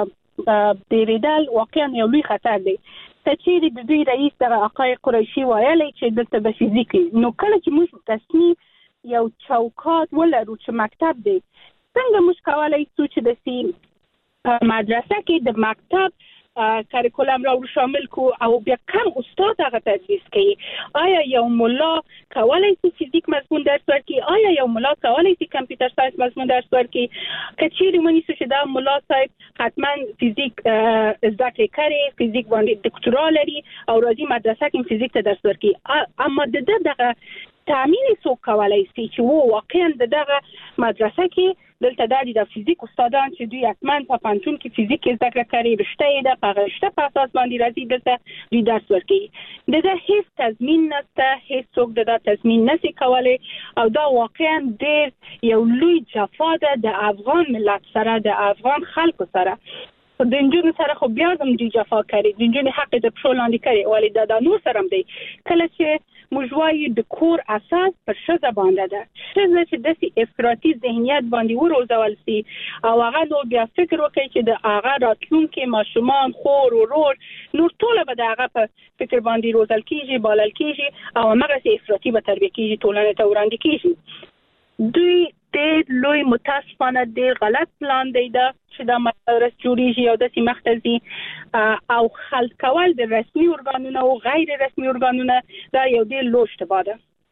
ډېرېدل واقعا یو لوی خطر دی. ته چیرې د دوی رئیس دغه آقای قریشي ویلی چې دلته به فزیک وي، نو کله چې موږ تصمیم یو چوکاټ ولرو چې مکتب دی، څنګه موږ کولای شو چې د سی مدرسه کې د مکتب کاریکولم را شامل کو او بیا کم استاد هغه تدریس کوي؟ آیا یو مولا کولای شي فزیک مضمون درس ورکړي؟ آیا یو مولا کولای شي کمپیوټر ساینس مضمون درس ورکړي؟ که چیرې ونیسو چې دا مولا صاحب حتما فزیک زده کړې کړي، فزیک باندې دکتورا لري او راځي مدرسه کې فزیک ته درس ورکړي، اما د دغه تامین څوک کولای شي چې وو واقعا د دغه مدرسه کې دلته د فزیک استادان چې دوی حتما په پوهنتون کې فزیک زده کړه کوي، رشته ده په رشته په اساس باندې راځي دلته دوی درس ورکوي. دغه هیڅ تضمین نشته، هیڅ څوک دغه تضمین نشي کولی او دا واقعا ډېر یو لوی جفا ده د افغان ملت سره، د افغان خلکو سره. د نجونو سره خو بیا هم دوی جفا کوي، د نجونو حق د پښو لاندې کوي، ولی دا د نور سره هم دی. کله چې موږ وایو د کور اساس پر ښځه باندې ده، ښځه چې داسې افراطي ذهنیت باندې وروزول شي او هغه نو بیا فکر وکړي چې د هغه راتلونکي ماشومان، خور، ورور، نور ټوله به د هغه په فکر باندې روزل کېږي، بالل کېږي او هماغسې افراطي به تربیه کېږي، ټولنې ته وړاندې کېږي. دوی ډېر لوی متاسفانه ډېر غلط پلان دی ده چې دا مدارس جوړېږي او داسې مخته ځي او خلط کول د رسمي ارګانونه او غیر رسمي ارګانونه دا یو ډېر لوی اشتباه ده.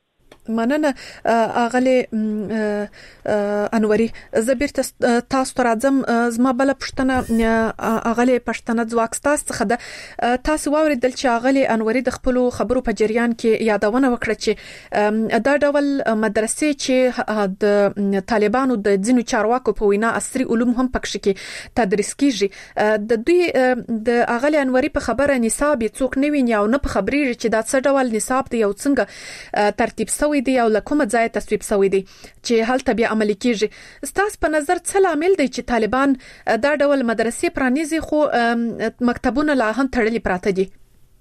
مننه اغلی انوري زبیر تاسو ته راځم. زما بل پښتنه اغلی پښتنه ځواک تاسو څخه ده. تاسو واوریدل چې اغلی انوري د خپل خبرو په جریان کې یادونه وکړه چې دا ډول مدرسې چې د طالبانو د ځینو چارواکو په وینا عصري علوم هم پکښ کې تدریس کیږي، د دوی د اغلی انوري په خبره نصاب یې څوک نه ویني او نه په خبري چې دا څه ډول نصاب دی او څنګه ترتیب شوی دی او لکه ځای تصویب شوی دی چې هلته بیا عملي کیږي. ستاسو په نظر څه لامل دی چې طالبان دا ډول مدرسې پرانیزي خو مکتبونه لا هم تړلي پراته دي؟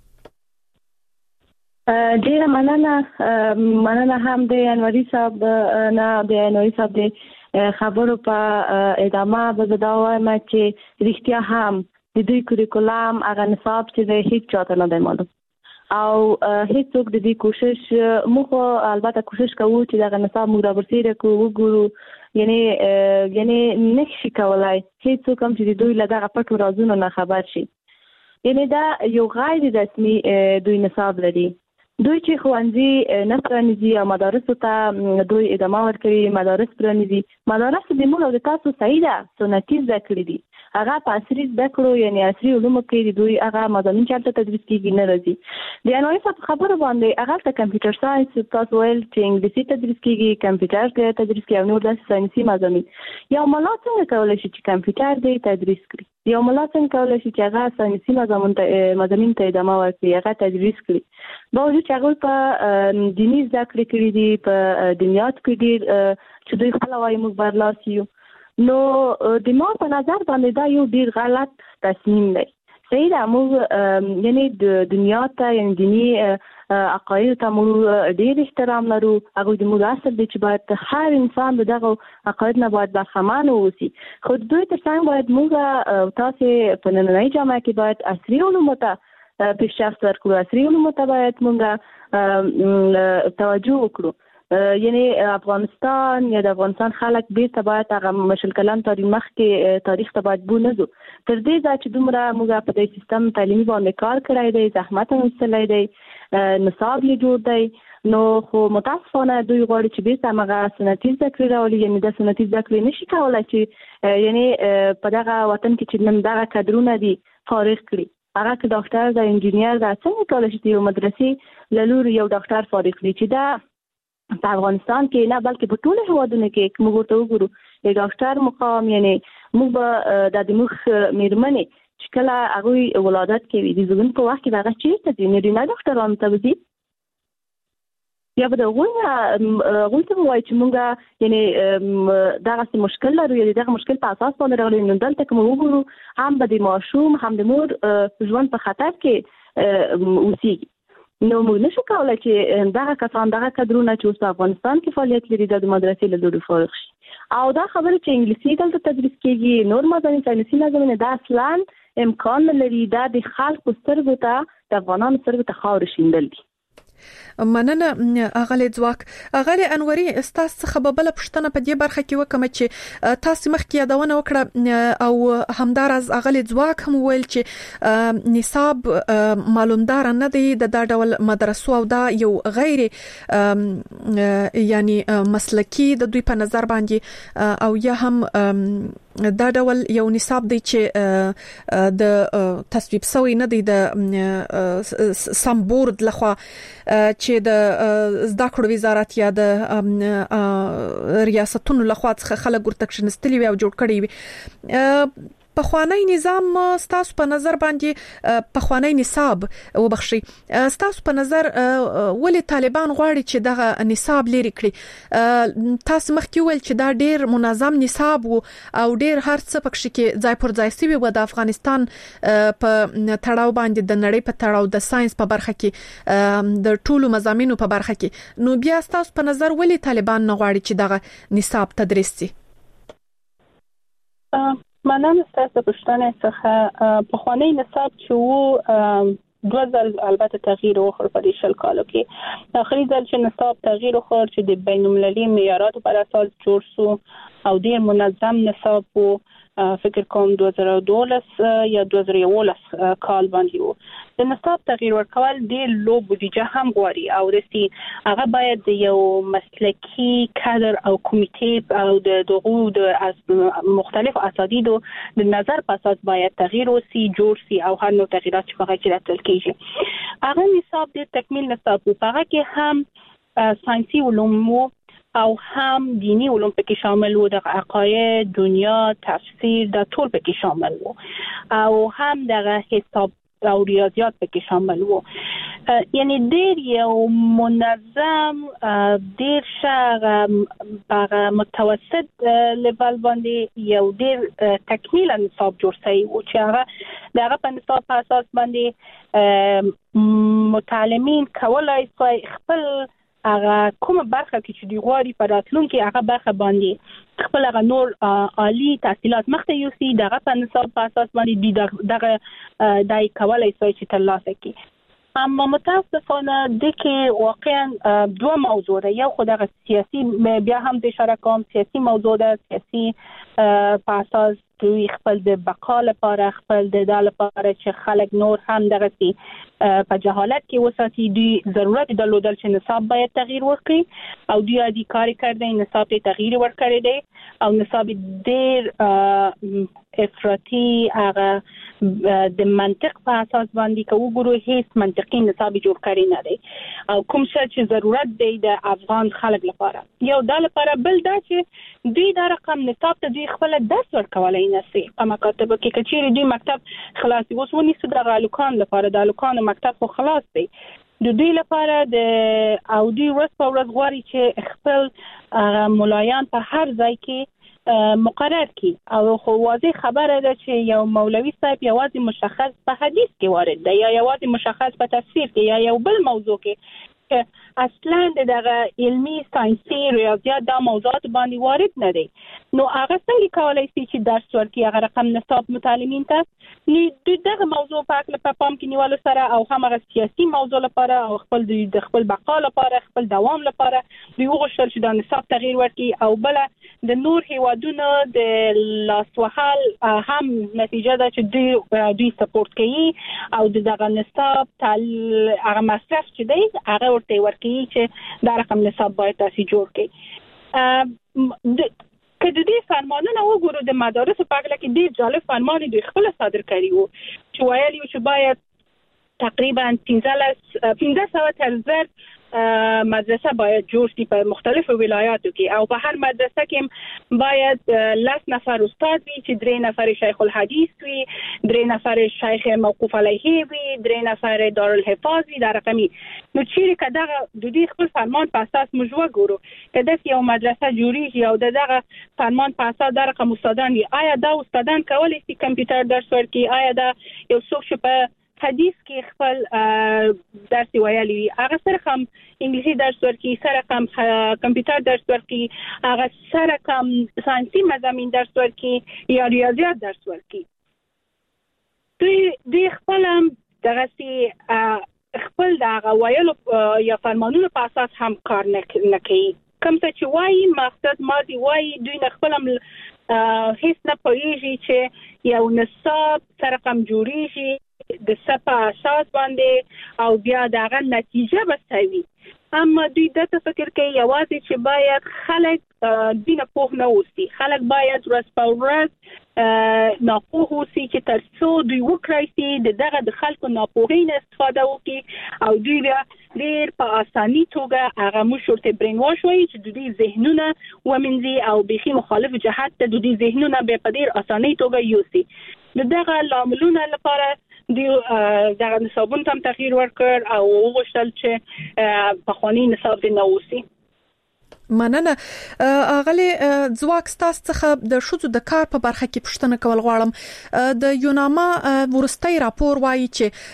ډیره مننه مننه هم د انوري صاحب نه د انوري صاحب د خبرو په ادامه به دا وایم چې رښتیا هم د دوی کوریکولم هغه نصاب چې د هیڅ چاته نه دی معلوم او هیڅوک د دې کوشش موږ البته کوشش کوو چې دا نصاب موږ راوړسیره کوو وګورو، یعنی یعنی نشي کولای هیڅوک هم چې دوی له دغه پټو رازونو نه خبر شي. یعنی دا یو غیر رسمي دوی نصاب لري. دوی چې ښوونځي نه پرانیزي او مدارسو ته دوی ادامه ورکوي، مدارس پرانیزي. مدارس د موږ د تاسو صحیح ده سنتي زده کړې دي، هغه په عصري زده کړو یعنی عصري علومو کې دوی هغه مضامین چې تدریس کیږي نه راځي. د انوري صاحب خبره باندې هغه ته کمپیوټر ساينس تاسو ویل چې انګلیسي تدریس کیږي، کمپیوټر کې تدریس کیږي او نور د ساينسي مضامین. یو ملا څنګه کولای شي چې کمپیوټر دی تدریس کړي؟ یو ملا څنګه کولای شي چې هغه ساينسي مضامین ته مضامین ته ادامه ورکړي، هغه تدریس کړي؟ باوجود چې هغه په دیني زده کړې کړې دي، په دنیات کې ډېر چې دوی خپل وايي موږ برلاسی یو. نو د ما په نظر باندې دا یو ډیر غلط تصمیم دی. صحیح ده موږ یعنی د دنیا ته یعنی دینی عقاید ته موږ ډیر احترام لرو، هغه د موږ اصل دی چې باید هر انسان دغه عقاید نه باید برخمن اوسي. خو دوی تر څنګ باید موږ تاسو په نننۍ جامعه کې باید عصري علوم ته پیشرفت ورکړو، عصري علوم ته باید موږ توجه وکړو. یعنی افغانستان یا د افغانستان خلک بیرته باید هغه مشل کلام تاریخ مخ کې تاریخ ته باید بونځو تر دې ځکه چې دومره موږ په دې سیستم تعلیمي باندې کار کړی دی، زحمت هم وستلی دی، نصاب یې جوړ دی. نو خو متاسفانه دوی غواړي چې بیرته هغه سنتي زده کړې راولي، یعنی د سنتي زده کړې نشي کولی چې یعنی په دغه وطن کې چې نن دغه کادرونه دي فارغ کړي. هغه که ډاکټر دا انجینیر دا څنګه کولی شي یو مدرسې له لوري یو ډاکټر فارغ کړي چې دا په افغانستان کې نه بلکې په ټولو هیوادونو کې موږ ورته وګورو د ډاکټر مقام یعنی موږ به د د مخ میرمنې چې کله هغوی ولادت کوي د زوږون په وخت کې هغه چېرته ځي نارینه ډاکټرانو ته به ځي یا به د هغوی هغوی ته به وایي چې موږ یعنی دغسې مشکل لرو یا د دغه مشکل په اساس باندې راغلي. نو دلته که موږ وګورو هم به د ماشوم هم د مور ژوند په خطر کې اوسېږي. نو موږ نشو کولای چې دغه کسان دغه کادرونه چې اوس په افغانستان کې فعالیت لري د مدرسې له لوري فارغ شي. او دا خبره چې انګلیسي دلته تدریس کیږي، نور مضامین ساینسي مضامین، دا اصلا امکان نه لري. دا د خلکو سترګو ته د افغانانو سترګو ته خاورې شیندل دي. مننه اغلی ځواک. اغلی انوري تاسو څخه بل پښتنه په دې برخه کې وکم چې تاسو مخکې یادونه وکړه او همدارز اغلی ځواک هم ویل چې نصاب معلومدار نه دی د دا ډول مدرسو او دا یو غیر یعنی مسلکی د دوی په نظر باندې او یا هم دا ډول یو نصاب دی چې د تصویب شوی نه دی د سم بورد لخوا چې د زده کړو وزارت یا د ریاستونو لخوا څخه خلک ورته کښنستلي وي او جوړ کړي وي. په خوانی نظام ستاسو په نظر باندې په خوانی نصاب وبخشي ستاسو په نظر ولې طالبان غواړي چې دغه نصاب لري کړي؟ تاسو مخکې ویل چې دا ډیر منظم نصاب وو او ډیر هر څه پکې کې ځای پر ځای سوي و د افغانستان په تړاو باندې د نړۍ په تړاو د ساينس په برخه کې د ټولو مضامینو په برخه کې. نو بیا ستاسو په نظر ولې طالبان نه غواړي چې دغه نصاب تدریس شي؟ مننه ستاسو پوښتنه څخه. په خوانی نصاب چې وو دوه ځل البته تغییر وکړ په دې شل کالو کې. اخري ځل چې نصاب تغییر وکړ چې د بین المللي معیاراتو پر اساس جوړ شو او ډیر منظم نصاب وو. فکر کوم دوه زره و دولس یا دوه زره و یولس کال باندې وو. د نصاب تغییر ورکول ډېر لو بودیجه هم غواړي او رسي هغه باید یو مسلکی کادر او کمیټې او د دغه د مختلف اساتیدو د نظر په اساس باید تغییر وسی جوړ سي او هر نوع تغیرات چې هغه کې راتل کیږي. هغه نصاب د تکمیل نصاب په هغه کې هم ساينسي علوم او هم دینی علوم پکې شامل وو، د عقاید، دنیا، تفسیر د ټول پکې شامل وو او هم د حساب او ریاضیات پکې شامل وو. یعنی ډېر یو منظم ډېر شغه متوسط لیول باندې یو ډېر تکمیل نصاب جوړ شوی و چې هغه دغه په نصاب په اساس باندې متعلمین کولای شي خپل هغه کومه برخه کې چې دی غواړي په راتلونکي هغه برخه باندې خپل هغه نور عالی تحصیلات مخته یوسي دغه په نصاب په اساس باندې دغه دای کولای شي چې ترلاسه کړي. اما متاسفانه د کې واقعا دوه موضوع ده، یو خو دغه سیاسي بیا هم د اشاره کوم سیاسي موضوع ده، سیاسي په اساس دوی خپل د بقا لپاره خپل د دال لپاره چې خلک نور هم دغه سي په جهالت کې وساتي، دوی ضرورت درلودل چې نصاب باید تغییر وکړي او دوی ادي کار کړی نصاب ته تغییر ورکړی دی او نصاب ډېر افراطي هغه د منطق په اساس باندې کوو ګورو هیڅ منطقي نصاب جوړ کړی نه دی او کوم څه چې ضرورت دی د افغان خلک لپاره یو د لپاره بل دا چې دوی د رقم نصاب ته دوی خپل درس ورکولای نه سي په مکاتب کې کچېری دوی مکتب خلاص اوس ونی سود د غالکان لپاره د غالکان مکتب خو خلاص دی د دوی لپاره د او دوی ورځ په ورځ غواړي چې خپل مولایان په هر ځای کې مقرر کی او خو واضح خبره ده چې یو مولوی صاحب یوازې مشخص په حدیث کې وارد دی یا یوازې مشخص په تفسیر کې یا یو بل موضوع کې اصلا دغه علمی ساينسي ریاضیات د موضوعات باندې وارد نه دی نو هغه څنګه کولای شي چې درس ورکړي هغه رقم نصاب متعلمین ته نو دغه موضوع په اړه په پام کې نیول سره او هم هغه سیاسي موضوع لپاره او خپل د خپل بقا لپاره خپل دوام لپاره دوی وغوښتل چې د نصاب تغییر ورکړي او بل د نور هیوادونو د لاسوهل هم نتیجه ده چې دوی دوی سپورټ کوي او دغه نصاب تل هغه مصرف چې دی هغه ورته ورکوي چې دا رقم نصاب باید تاسو جوړ کړئ. کله دې فرمانونه وګورو د مدارس په اړه کې ډېر جالب فرمان دوی خپل صادر کړی وو چې ویلي چې باید تقریبا پنځه سوه تر زر مدرسه باید جوړ شي په مختلفو ولایاتو کې او په هر مدرسه کې باید لس نفر استاد وي چې درې نفر شیخ الحدیث وي درې نفر شیخ موقوف علیه وي درې نفر دارالحفاظ وي دا رقمي نو چیرې کداغه د دې خپل فرمان په اساس موږ وګورو کله چې یو مدرسه جوړیږي او دغه فرمان په اساس دا رقم استادان وي آیا دا استادان کولی شي کمپیوټر درس ورکړي آیا دا یو څوک چې په حدیث کې خپل درس ویلي وي هغه سره هم انګلیسي درس ورکړي سره هم کمپیوټر درس ورکړي هغه سره هم ساينسي مضامین درس ورکړي یا ریاضیات درس ورکړي دوی دوی خپل هم دغه سي خپل دغه ویلو یا فرمانونو په اساس هم کار نه کوي کوم څه چې وایي مقصد ماضي وایي دوی نه خپل هم هیڅ نه پوهیږي چې یو نصاب سره هم جوړیږي د صفه اساس باندې او بیا دغه نتیجه بسوي اما دوی د فکر کوي یوازې چې باید خلک دینه پوه نه اوسي خلک باید ورځ په ورځ ناپوه اوسي چې ترڅو دوی وکړي چې دغه د خلکو ناپوهۍ نه استفاده وکړي او دوی بیا ډېر په اساني توګه هغه مشورته برین واش وایي چې دوی ذهنونه ومنځي او بيخي مخالف جهات ته دوی ذهنونه به په ډېر اساني توګه یوسي دغه لاملونه لپاره دی دغه نصابون تم تغییر ورکړ او وغوښتل چې په خواني نصاب دی نووسی مننه اغلی ځواک ستاسو څخه د شوزو د کار په برخه کې پوښتنه کول غواړم د یوناما ورستۍ راپور وایي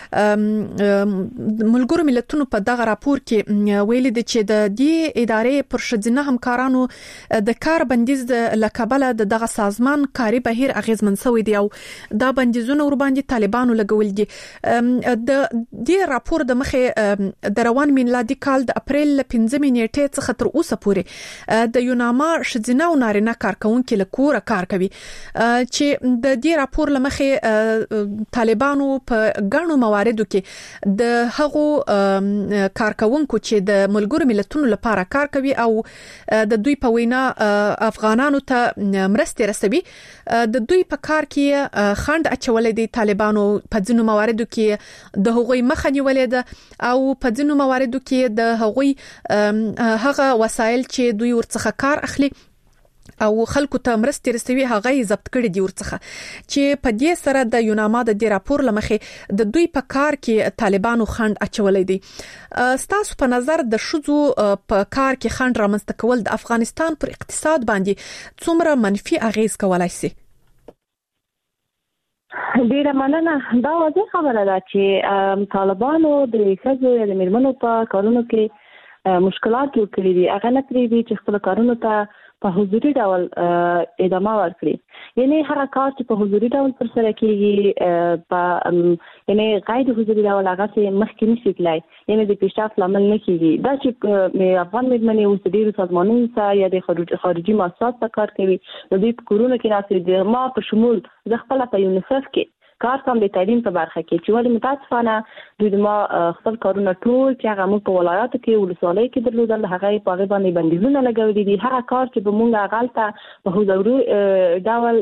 چې ملګرو ملتونو په دغه راپور کې ویل دي چې د دې ادارې پر شذنه همکارانو د کار بندیز د لکبله دغه سازمان کاری بهیر اغیزمن شوی دی او دا بندیزونه ور باندې طالبانو لګول دي د دې راپور د مخه د روان میلادي کال د اپریل پنځمې نیټې څخه تر اوسه پورې د یوناما شذینه او نارینه کارکونکو له کوره کار کوي چې د دې راپور لمخې طالبانو په ګڼو مواردو کې د هغو کارکونکو چې د ملګرو ملتونو لپاره کار کوي او د دوی په وینا افغانانو ته مرستې رسوي د دوی په کار کې خند اچولې دي طالبانو په ځینو مواردو کې د هغوی مخه نیولې ده او په ځینو مواردو کې د هغوی هغه وسایل چې دوی ورڅخه کار اخلي او خلکو ته مرستې رسوي هغه یې ضبط کړي دي ورڅخه چې په دې سره د یوناما د دې راپور لمخې د دوی په کار کې طالبانو خند اچولې دي ستاسو په نظر د شذو په کار کې خند رامنځته کول د افغانستان پر اقتصاد باندې څومره منفي اغیز کولای شي؟ ډیره مننه. دا واضح خبره ده چې طالبانو د ښځو یا د میرمنو په کارونو کې مشکلات جوړ کړي دي. هغه نه پرې دي چې خپل کارونو ته په حضوري ډول ادامه ورکړي. یعنی هر کار چې په حضوري ډول پر سره کیږي په یعنی غیر حضوري ډول هغه څه مخکې نشي تلای، یعنی د پیشرفت لامل نه کیږي. دا چې افغان میرمنې اوس ډیرو سازمانونو سره یا د خارجي مؤسساتو سره کار کوي، د دې په کورونو کې ناسې د ما په شمول د خپل په یونیسف کې کار کوم د تعلیم په برخه کې چې ولې متاسفانه دوی ما خپل کارونه ټول چې هغه مو په ولایاتو کې ولسوالۍ کې درلودل هغه په هغه باندې بندیزونه لګولي دي. هغه کار چې به مونږه غلطه په حضوري ډول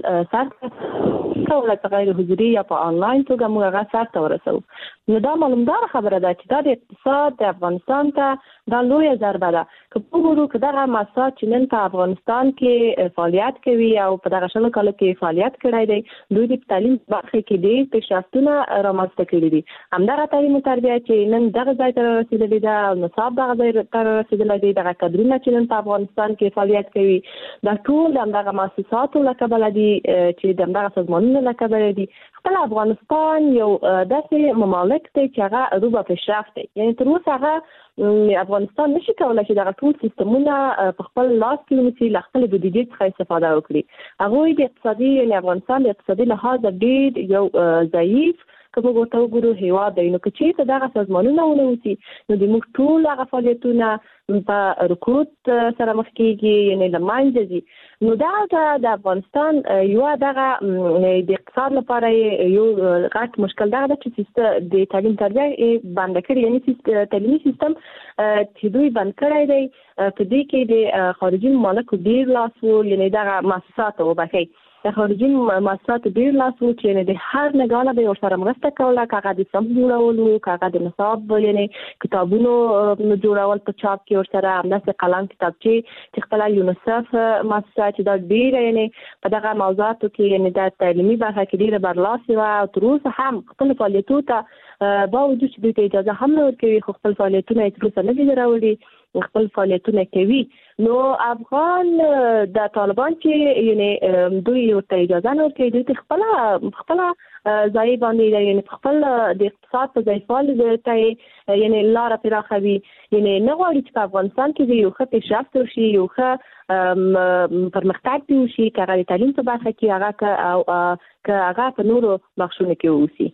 سات کوله په غیر حضوري یا په انلاین توګه موږ هغه سات ورسو. نو دا معلومدار خبره ده چې دا د اقتصاد د افغانستان ته دا لویه ضربه ده. که په ګورو که دغه مؤسسات چې نن په افغانستان کې فعالیت کوي او په دغه شلو کالو کې فعالیت کړی دی، دوی د تعلیم برخه کې ډېر پیشرفتونه رامنځته کړي دي. همدغه تعلیم او تربیه چې نن دغه ځای ته رسیدلې ده او نصاب دغه ځای ته رسیدلی دی، دغه کادرونه چې نن په افغانستان کې فعالیت کوي، دا ټول همدغه مؤسساتو له کبله دي چې د همدغه سازمانونو له کبله دي. خپل افغانستان یو داسې ممالک دی چې هغه روبه پیشرفت دی. یعنی تر اوسه هغه افغانستان نشي کولای چې دغه ټول سیستمونه په خپل لاس کې ونیسي، له خپل بودیجې څخه استفاده وکړي. هغوی د اقتصادي یعنی افغانستان د اقتصادي لحاظ ډېر یو ضعیف که موږ ورته وګورو هیواد دی. نو که چېرته دغه سازمانونه ونه اوسي نو د موږ ټول هغه فعالیتونه په رکود سره مخ کېږي، یعنی له منځه ځي. نو دا د افغانستان یوه دغه د اقتصاد لپاره یو غټ مشکل دغه ده چې د تعلیم تربیه بنده کړي، یعنی تعلیمي سیستم چې دوی بند کړی دی په دې کې د خارجي ممالکو ډېر لاس و، یعنی دغه مؤسسات وبخښئ د خارجي مؤسساتو ډېر لاس و چې د هر نګاله به ورسره مرسته کوله، که هغه د صنف جوړول و، که هغه د نصاب یعنی کتابونو جوړول په چاپ کې ورسره، همداسې قلم کتابچې چې خپله یونیسف مؤسسه چې دا ډېره یعنی په دغه موضوعاتو کې یعنی د تعلیمي برخه کې ډېره برلاسې وه او تر اوسه هم خپلو فعالیتونو ته باوجود چې دوی ته اجازه هم نه ورکوي، خو خپل فعالیتونه یې تر اوسه نه دي راوړي، خپل فعالیتونه کوي. نو افغان د طالبان چې یعنی دوی ورته اجازه نه ورکوي، دوی ته خپله خپله ځای باندې یعنی خپل د اقتصاد په ځای فعال ته یعنی لاره پراخوي. یعنی نه غواړي چې په افغانستان کې یو ښه پیشرفت وشي، یو ښه پرمختګ دې وشي، که هغه د تعلیم په برخه کې هغه او که هغه په نورو بخشونو کې واوسي.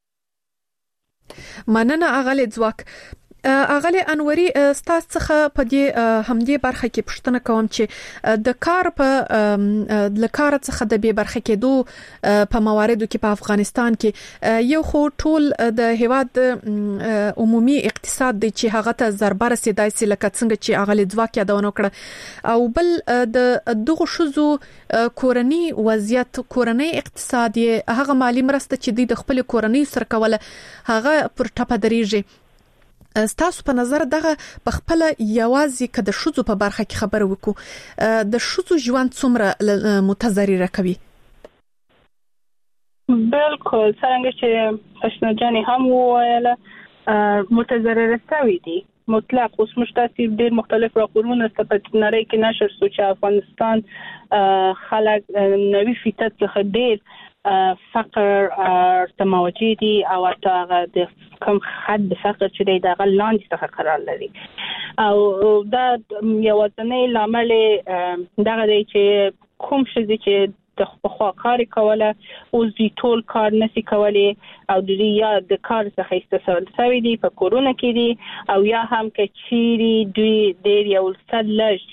مننه اغلې ځواک. اغلی انوري ستاسو څخه په دې همدې برخه کې پوښتنه کوم چې د کار په لکار څخه د به برخه کې دو په مواردو کې په افغانستان کې یو خو ټول د هیواد عمومي اقتصاد دی چې هغه ته ضربه رسیدای سي لکه څنګه چې اغلی ځواک یادونه کړه، او بل د دغه شذو کورنی وضعیت کورنی اقتصادي هغه مالی مرسته چې د خپل کورنی سره کوله هغه پر ټاپه درېږي. ستاسو په نظر دغه په خپل یوازې که د شذو په برخه کې خبره وکړو د شذو ژوند څومره متضرر کوي؟ بالکل څنګه چې اشنا جاني هم وویل متضرر شوی دي مطلق. اوس موږ تاسو ډېر مختلف راپورونه په نړۍ کې نشر شو چې افغانستان خلک نوي فیصد څخه ډېر فقر تموجي دي او هغه د کوم حد د فقر چې دی دغه لاندې څخه قرار لري، او دا یوازینی لامل دغه دی چې کوم شي چې د خپل کار کوله اوس دوی ټول کار نشي کولای او د یا د کار څخه استفاده کوي دي په کورونا کې دي او یا هم کې چيري دوی ډیر یو صد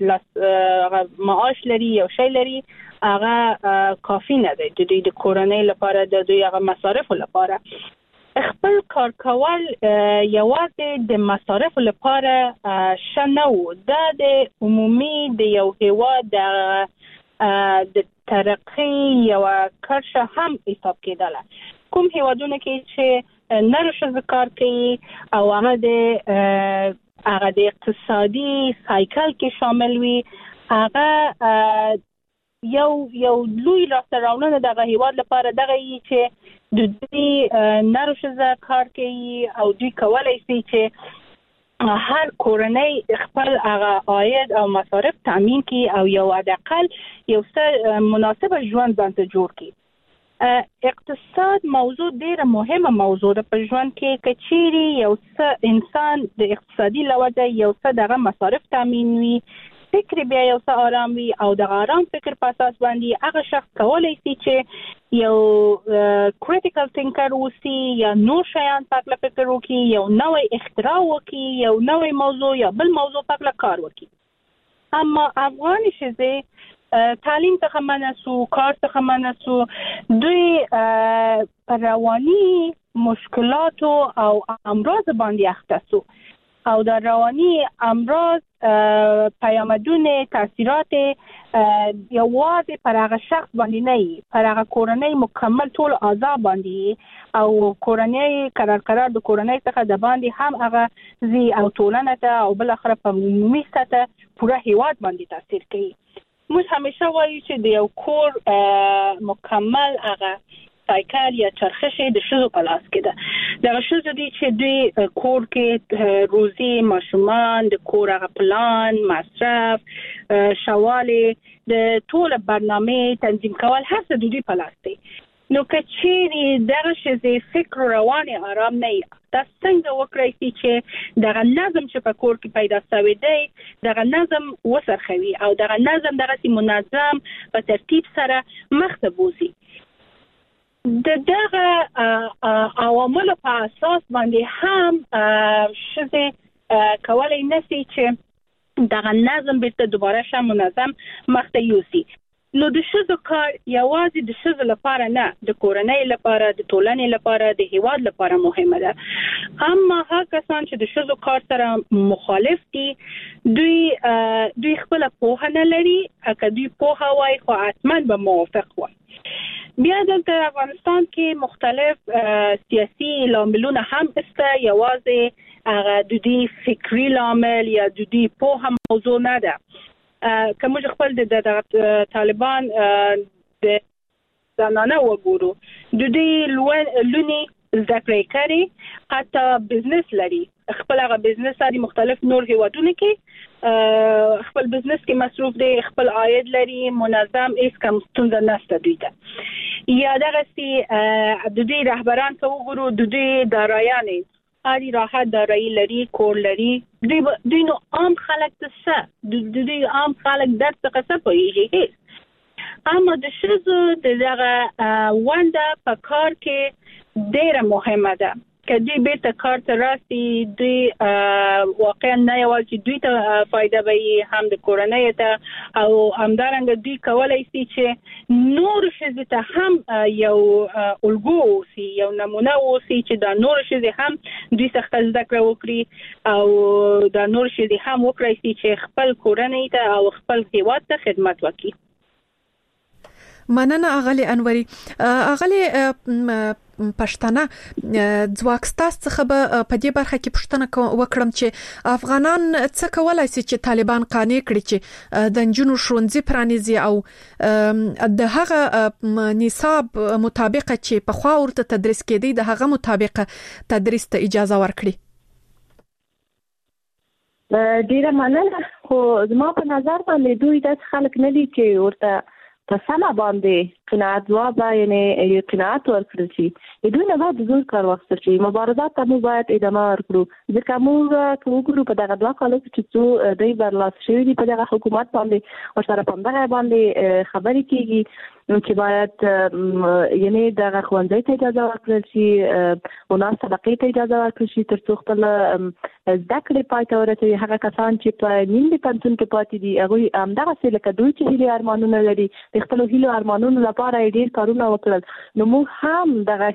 لږ معاش لري یو شی لري هغه کافي نه دی د دوی د کورونا لپاره د دوی هغه مصارف لپاره خپل کار کول یوازې د مصارف لپاره شنه و د عمومي د یو هیواد د ترقی یو کرشه هم حساب کېدله کوم هیوادونه کې چې نر ښځې کار کوي او هغه د هغه د اقتصادي سایکل کې شامل وي هغه یو یو لوی راستراونه دغه هیواد لپاره دغه یي چې د دې نر ښځې کار کوي او دوی کولای شي چې هر کورنۍ خپل هغه عاید او مصارف تامین کړي او یو حداقل یو څه مناسب ژوند ځانته جوړ کړي اقتصاد موضوع ډیره مهمه موضوع ده په ژوند کې کچيري یو څه انسان د اقتصادي لوجه یو څه دغه مصارف تامین وي فکر بیا یو څه آرام وي او د آرام فکر په اساس باندې هغه شخص کولای شي چې یو کریټیکل تینکر اوسي یا نور شیان په اړه فکر وکړي یو نوې اختراع وکړي یو نوې موضوع یا بل موضوع په اړه کار وکړي اما افغان ښځې تعلیم څخه منسو کار څخه منسو دوی پر رواني مشکلات او امراض باندې اخته سو او د رواني امراض پیامدونه تاثیرات یوازې پر هغه شخص باندې نه پر هغه کورنۍ مکمل ټول اعضاء باندې او کورنۍ قرار قرار د کورنۍ څخه د باندې هم هغه زی او ټولنه ته او بل اخر په عمومي سطح پوره هیواد باندې تاثیر کوي موږ همیشه وایو چې د یو کور مکمل هغه سایکل یا چرخشه د شذو په لاس کې ده د شذو دي چې دوی کور کې روزي ماشومان د کور هغه پلان مصرف شواله د ټول برنامه تنظیم کول هر څه دوی په لاس دی نو کچيري دغه شذې فکر رواني آرام نه دا څنګه وکړي چې دغه نظم چې په کور کې پیدا شوی دی دغه نظم وسرخوي او دغه نظم دغه منظم په ترتیب سره مخ ته بوزي د دغه عوامل په اساس باندې هم شذې کولای نشي چې دغه نظم بیرته دوباره شم منظم مخ ته یوسي نو د شذو کار یوازې د شذو لپاره نه د کورنۍ لپاره د ټولنې لپاره د هیواد لپاره مهمه ده اما هغه کسان چې د شذو کار سره مخالف دي دوی دوی خپل پوهه نه لري اګه دوی پوهه وای خو حتما به موافق وای بیا دلته افغانستان کې مختلف سیاسي لاملونه هم استه یوازې هغه د دې فکری لامل یا د دې په هم موضوع نه ده کوم خپل د طالبان د زنانه وګورو د دې لونی ذکر کړي حتی بزنس لري خپل هغه بزنس لري مختلف نور هیوادونه کې خپل بزنس کې مصروف دي خپل عاید لري منظم هیڅ کوم ستونزه نشته دوی ته یا دغه سي د دې رهبران ته وګورو د دې دارایانه هاري راحت دارایی لري کور لري دوی دوی نو عام خلک څه د دې عام خلک درس څه پوهیږي اما د شذو دغه ونده په کار کې ډیره مهمه ده که دوی بیرته کار ته راسي دوی واقعا نه یوازې دوی ته فایده وي هم د کورنۍ ته او همدارنګه دوی کولای شي چې نور ښځې ته هم یو الګو اوسي یو نمونه اوسي چې دا نور ښځې هم دوی څخه زده کړه وکړي او دا نور ښځې هم وکړي چې خپل کورنۍ ته او خپل هیواد ته خدمت وکړي مننه اغلی انوري اغلی پښتنه ځواکستاس څخه به په دې برخه کې پښتنه وکړم چې افغانان څه کولای شي چې طالبان قانع کړي چې د جنونو شونځي پرانیزي او د هغه نصاب مطابق چې په خوا ورته تدریس کېدی د هغه مطابق تدریس ته اجازه ورکړي ډیره مننه خو زما په نظر باندې دوی د خلک نه دي چې ورته په سمه باندې قناعت جواب یعنی قناعت ورکړي چې دوی نه باید زور کار واخلي چې مبارزات ته مو باید ادامه ورکړو ځکه موږ کومو په دغه دوه کالو کې چې دوی برلاس شوی دي په دغه حکومت باندې او سره په دغه باندې خبرې کیږي چې باید یعنی د خوندې ته اجازه ورکړل شي او ناس طبقه ته اجازه ورکړل شي تر څو خپل زده کړې پای ته ورسوي. هغه کسان چې په نیم د پنځون کې پاتې دي هغه همدغه څه لکه دوی چې هیله ارمانونه لري د خپل هیلو ارمانونو لپاره ډیر کارونه وکړل، نو موږ هم دغه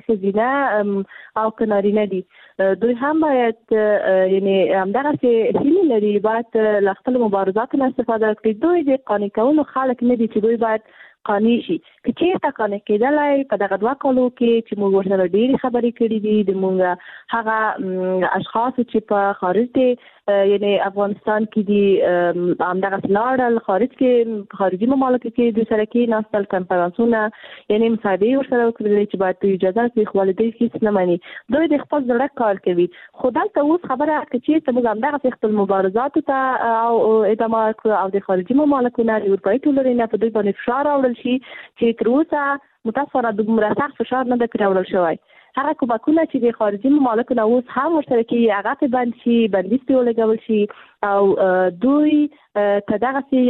ښځینه او کنارینه دي دوی هم باید یعنی همدغه څه هیله لري باید له خپل مبارزاتو نه استفاده وکړي. دوی د قانع کولو خلک نه دي چې دوی باید قانع شي. که چېرته قانع کېدلای په دغه دوه کالو کې چې موږ ورسره ډېرې خبرې کړې دي د موږ هغه اشخاص چې په خارج دي یعنی افغانستان کې دي همدغه لاړل خارج کې خارجي ممالکو کې دوی سره کېناستل کنفرانسونه یعنی مصاحبې ورسره وکړلې چې باید دوی اجازه کړي خو والدین هېڅ نه مني. دوی د خپل زړه کار کوي. خو دلته اوس خبره که چېرته موږ همدغسې خپل مبارزاتو ته او ادامه کړو او د خارجي ممالکو نه د اروپایي ټولنې نه په دوی باندې فشار راوړل شي چې تر اوسه متاسفانه دومره سخت فشار نه ده پرې راوړل شوی. هغه کومکونه چې د خارجي ممالکو نه اوس هم ورسره کېږي هغه پرې بند شي، بندیز پرې ولګول شي او دوی ته دغسې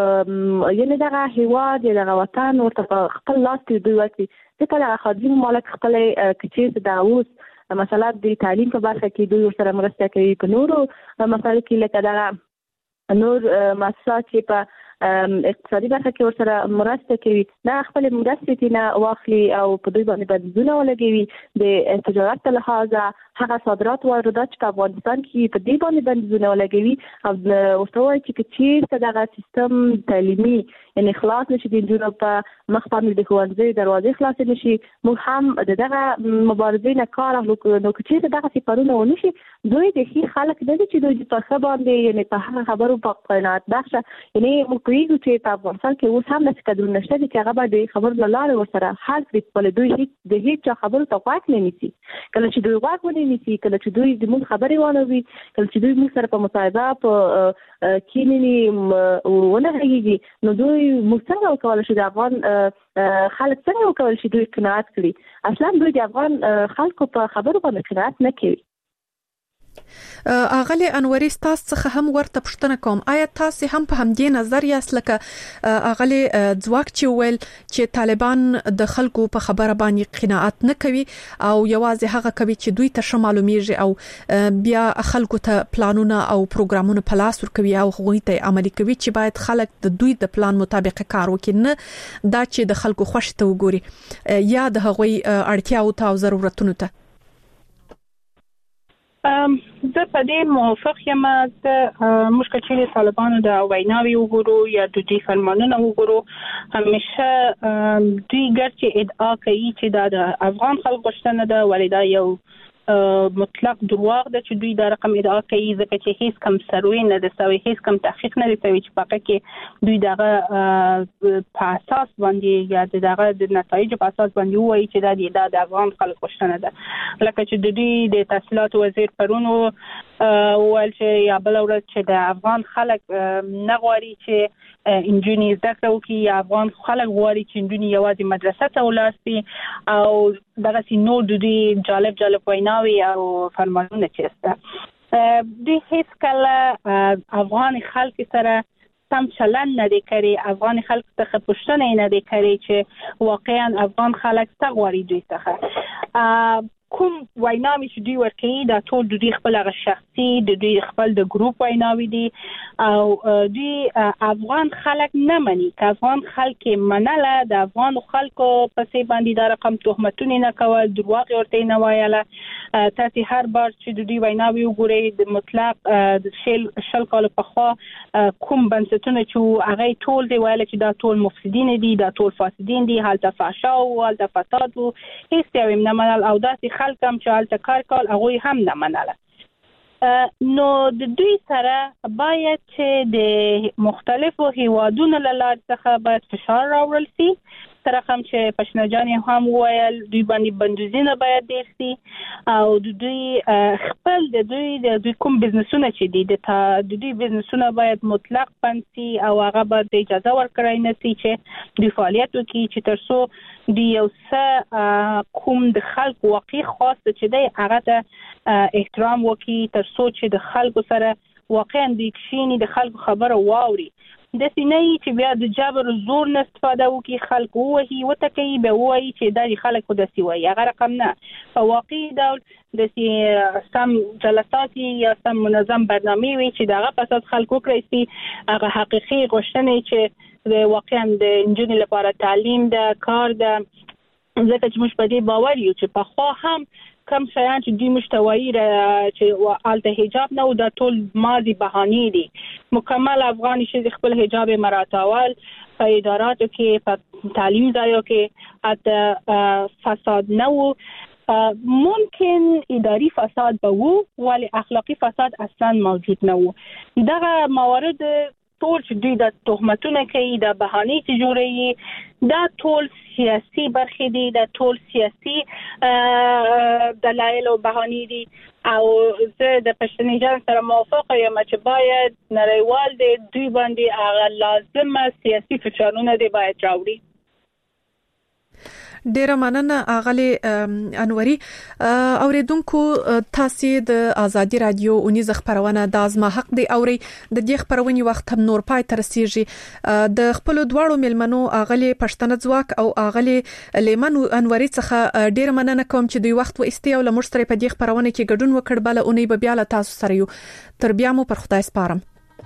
یو یعنې دغه هېواد یا دغه وطن ورته په خپل لاس کې دوی ورکړي. ځکه دغه خارجي ممالک خپلې که چېرته د اوس مثلا د تعلیم په برخه کې دوی ورسره مرسته کوي، په نورو مسایلو کې لکه دغه نور مؤسسات چې په اقتصادي برخه کې ورسره مرسته کوي نه خپل مرستې تینا واخلي او په دوی باندې بندیزونه ولګوي. د تجارت له لحاظه هغه صادرات واردات چې په افغانستان کې په دې باندې بندیزونه ولګوي او ورته وایي چې که چېرته دغه سیستم تعلیمي یعنی خلاص نشي د نجونو په مخ باندې د ښوونځیو دروازې خلاصې نشي موږ هم د دغه مبارزې نه کار اخلو. نو که چېرته دغسې کارونه ونه شي دوی د ښې خلک نه دي چې دوی په ښه باندې یعنې په هغه خبرو په قناعت بخشه یعنې موږ پوهېږو چې په افغانستان کې اوس هم داسې کدرونه شته دي چې هغه به د خبرو له لارې ورسره حل کړي خپل دوی هېڅ د هېڅ چا خبرو ته غوږ نه نیسي. کله چې دوی غوږ ونه نیسي کله چې دوی زموږ خبرې وانوري کله چې دوی موږ سره په مصاحبه په کینې ونه غږېږي نو دوی موږ څنګه وکولی شو د افغان خلک څنګه وکولی شي دوی قناعت کړي. اصلا دوی د افغان خلکو په خبرو باندې قناعت نه کوي. اغلی انوري تاسو څخه هم ورته پوښتنه کوم آیا تاسو هم په همدې نظر یاست لکه اغلی ځواک چې ویل چې طالبان د خلکو په خبره باندې قناعت نه کوي او یوازې هغه کوي چې دوی ته معلومیږي او بیا خلکو ته پلانونه او پروګرامونه په لاس ورکوي او هغوی ته عملي کوي چې باید خلک د دوی د پلان مطابق کار وکړي نه دا چې د خلکو خوښ ته وګوري یا د هغوی اړتیاو ته او ضرورتونو ته. زه په دې موافق یم. موږ که چیرې طالبانو د ویناوې وګورو یا د دوی فرمانونه وګورو همیشه دوی ګر چې ادعا کوي چې دا د افغان خلک غوښتنه ده ولې دا یو مطلق دروغ ده چې دوی دا رقم ادعا کوي ځکه چې هیڅ کم سروې نه ده سوی هیڅ کم تحقیق نه دی سوی چې په هغه کې دوی دغه په اساس باندې یا دغه د نتایجو په اساس باندې وایي چې دا د دا د افغان خلک غوښتنه ده. لکه چې د دوی د تحصیلاتو وزیر پرون وویل چې یا بله ورځ چې د افغان خلک نه غواړي چې انجونې زده کړه وکړي یا افغان خلک غواړي چې انجونې یوازې مدرسه ته ولاړ شي او دغسې نور د دوی جالب جالب ویناوې او فرمانونه چې شته دوی هیڅ کله افغان خلک سره سم چلند نه دی کړی. افغان خلک څخه پوښتنه نه دی کړی چې واقعا افغان خلک څه غواړي دوی څخه. کوم ویناوې چې دوی ورکوي دا ټول د دوی خپل هغه شخصي د دوی خپل د ګروپ ویناوې دي او دوی افغان خلک نه مني. که افغان خلک منله د افغان خلکو پسې باندې دا رقم تهمتونه نه کول دروغ ورته نه وایله. تاسو هر بار چې د دوی ویناوې وګورئ د مطلق د شل شل کال پخوا کوم بنسټونه چې هغه ټول دی ویل چې دا ټول مفسدین دي دا ټول فاسدین دي هلته فحشا او هلته فساد وو هیڅ یو نه منل او داسې خلک هم چې هلته کار کول هغوی هم نه منله. نو د دوی سره باید چې د مختلفو هیوادونو له لارې څخه باید فشار راوړل شي. تر رقم چې پشنجان هم وویل دوی باندې بندیزونه باید ډېر شي او د دوی خپل د دوی د دوی کوم بزنسونه چې دي د دوی بزنسونه باید مطلق بند شي او هغه باید اجازه ورکړی نه شي چې دوی فعالیت وکړي چې تر څو د یو څه کوم د خلکو واقعي خاص چې دی هغه ته احترام وکړي تر څو چې د خلکو سره واقعا دوی کښیني د خلکو خبره واوري. د سینې چې بیا د جبر زور نه استفاده وکي خلکو وهي وتکي به وایي چې د خلک خود سی وایي هغه رقم نه په واقعي ډول د سم جلسات یا سم منظم برنامه وي چې دغه پسات خلکو کړی سي هغه حقيقي غوښتنې چې واقعا د انجنیر لپاره تعلیم د کار د ځکه چې موږ په دې باور یو چې په خو هم کم شایان چې دوی مشتوایی را چې آلته حجاب نه و دا ټول ماضی بهانه دي مکمل افغاني چې خپل حجاب مراتول په اداراتو کې په تعلیم ځایو کې حتی فساد نه و ممکن اداري فساد به وو ولی اخلاقی فساد اصلا موجود نه و دغه موارد ټول چې دوی د تهمتونه کوي د بهانه چې جوړوي دا ټول سیاسي برخې دي د ټول سیاسي دلایل او بهانه دي او زه د پښتني جان سره موافقه یم چې باید نړیوال دي دوی باندې هغه لازمه سیاسي فشارونه دی باید راوړي ډیره مننه اغلی انوري اوریدونکو تاسو د ازادي رادیو اونیز خبرونه د ازما حق دی اوري د دې خبرونې وخت هم نور پای تر رسیږي د خپل دواړو ملمنو اغلی پښتنه ځواک او اغلی لیمن انوري څخه ډیره مننه کوم چې دوی وخت و استي او لمر سره په دې خبرونه کې ګډون وکړ بل اونۍ به بیا له تاسو سره یو تر بیا مو پر خدای سپارم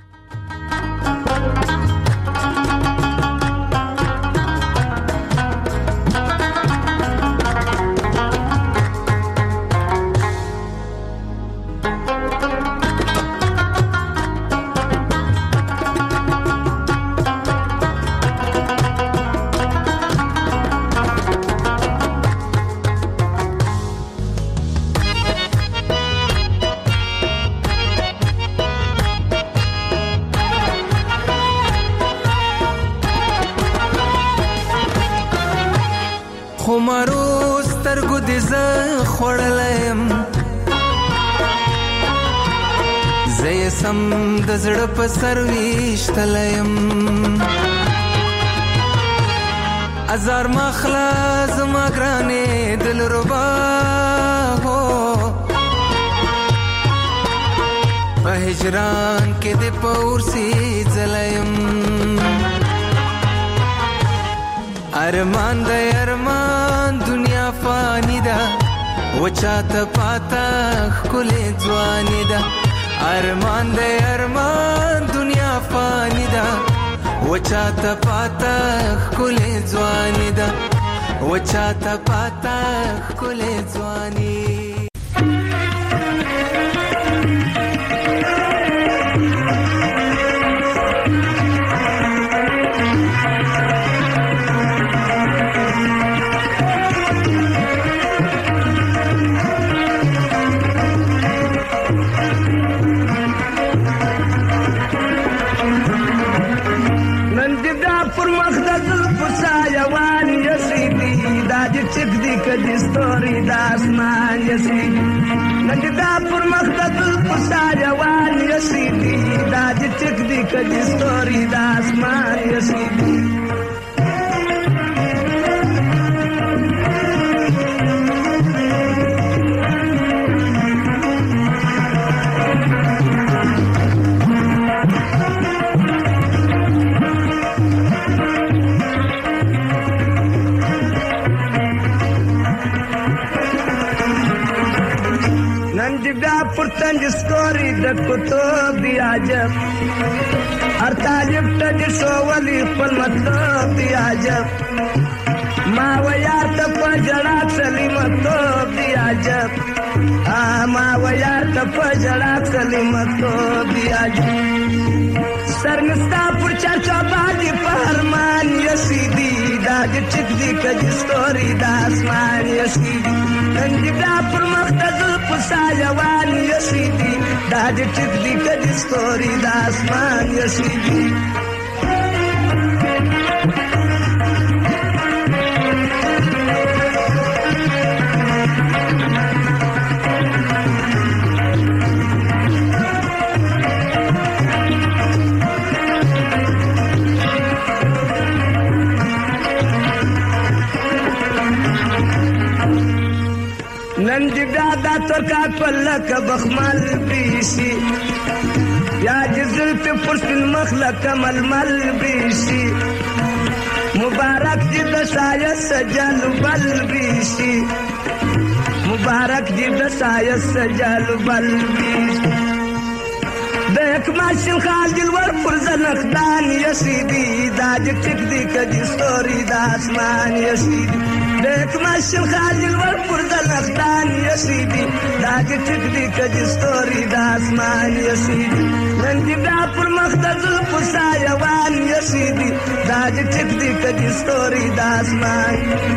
خمارو سترګو دې زه خوړلم زه یې سم د زړه په سر ویشتلم ازار مخلا زما ګرانې دلربا هو په هجران کې دې پورسي ځلم ارمان د ارمان دنیا فانی ده وچاته پاتا خلې ځواني ده ارمان د ارمان دنیا فانی ده وچاته پاتا خلې ځواني ده وچاته پاتا خلې ځواني چک دی کدی ستوري د اسمان یسي نګدا پر مخدل پساره وان یسي دا چک دی کدی ستوري د اسمان یسي پرتنج ستوري د کتب دی عجب هر طالب ته شوولي خپل مطلب دی عجب ما ویا ته پجړه سلیمتوب دی عجب ما ویا ته پجړه سلیمتوب دی عجب سرنستا پر چرچا باندې فرمان یسیدی دا د چک دی کج ستوري د اسمان یسیدی ننګدا پر مخدل پسایوان یسیدی دا د چک دی کج ستوري د اسمان یسیدی نن دې دا د ترکا پلک بخمل بیسي یا چې زلفې پر سپین مخ لکه ململ بیشي مبارک دې د ښایست جل بل بیشي مبارک دې د ښایست جل بل بیشي د اکماشن خال دلور پر زنخدان یسیدی دا دې ټیک دی که دې ستوري د اسمان یسیدي د اکماشن خال دلور پر زنخدان یسیدي دا دې ټیک دی که دې ستوري د اسمان یسیدي نن دې بیا پر مخ د زلفو سایوان یسیدي دا دې ټیک دی که دې ستوري د اسمان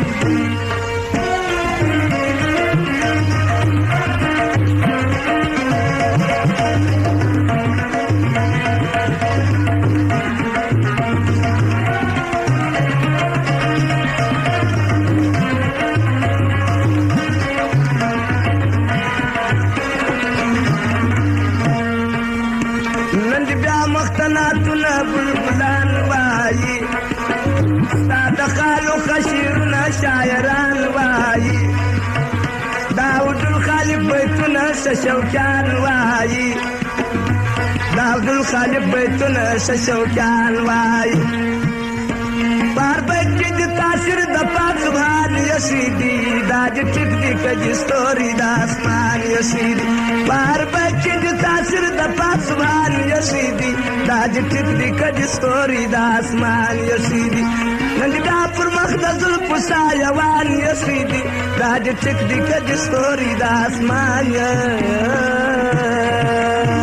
مختناتنا بلبلان وایي ستا د خالو خشیرونه شاعران وایي داود الخالق بیتونه شوقیان وایي داود الخالق بیتونه شوقیان وایي بار بیت کې د تاثیر د پاک سبحان یسیدي دا دې ټیک دی که دې ستوري د اسمان یسیدي بار بیت کې د تاثیر د پاک سبحان یسیدي دا دې ټیک دی که دې ستوري د اسمان یسیدي نن دې دا پر مخ د زلفو سایوان یسیدي دا دې ټیک دی که دې ستوري د اسمان یسیدي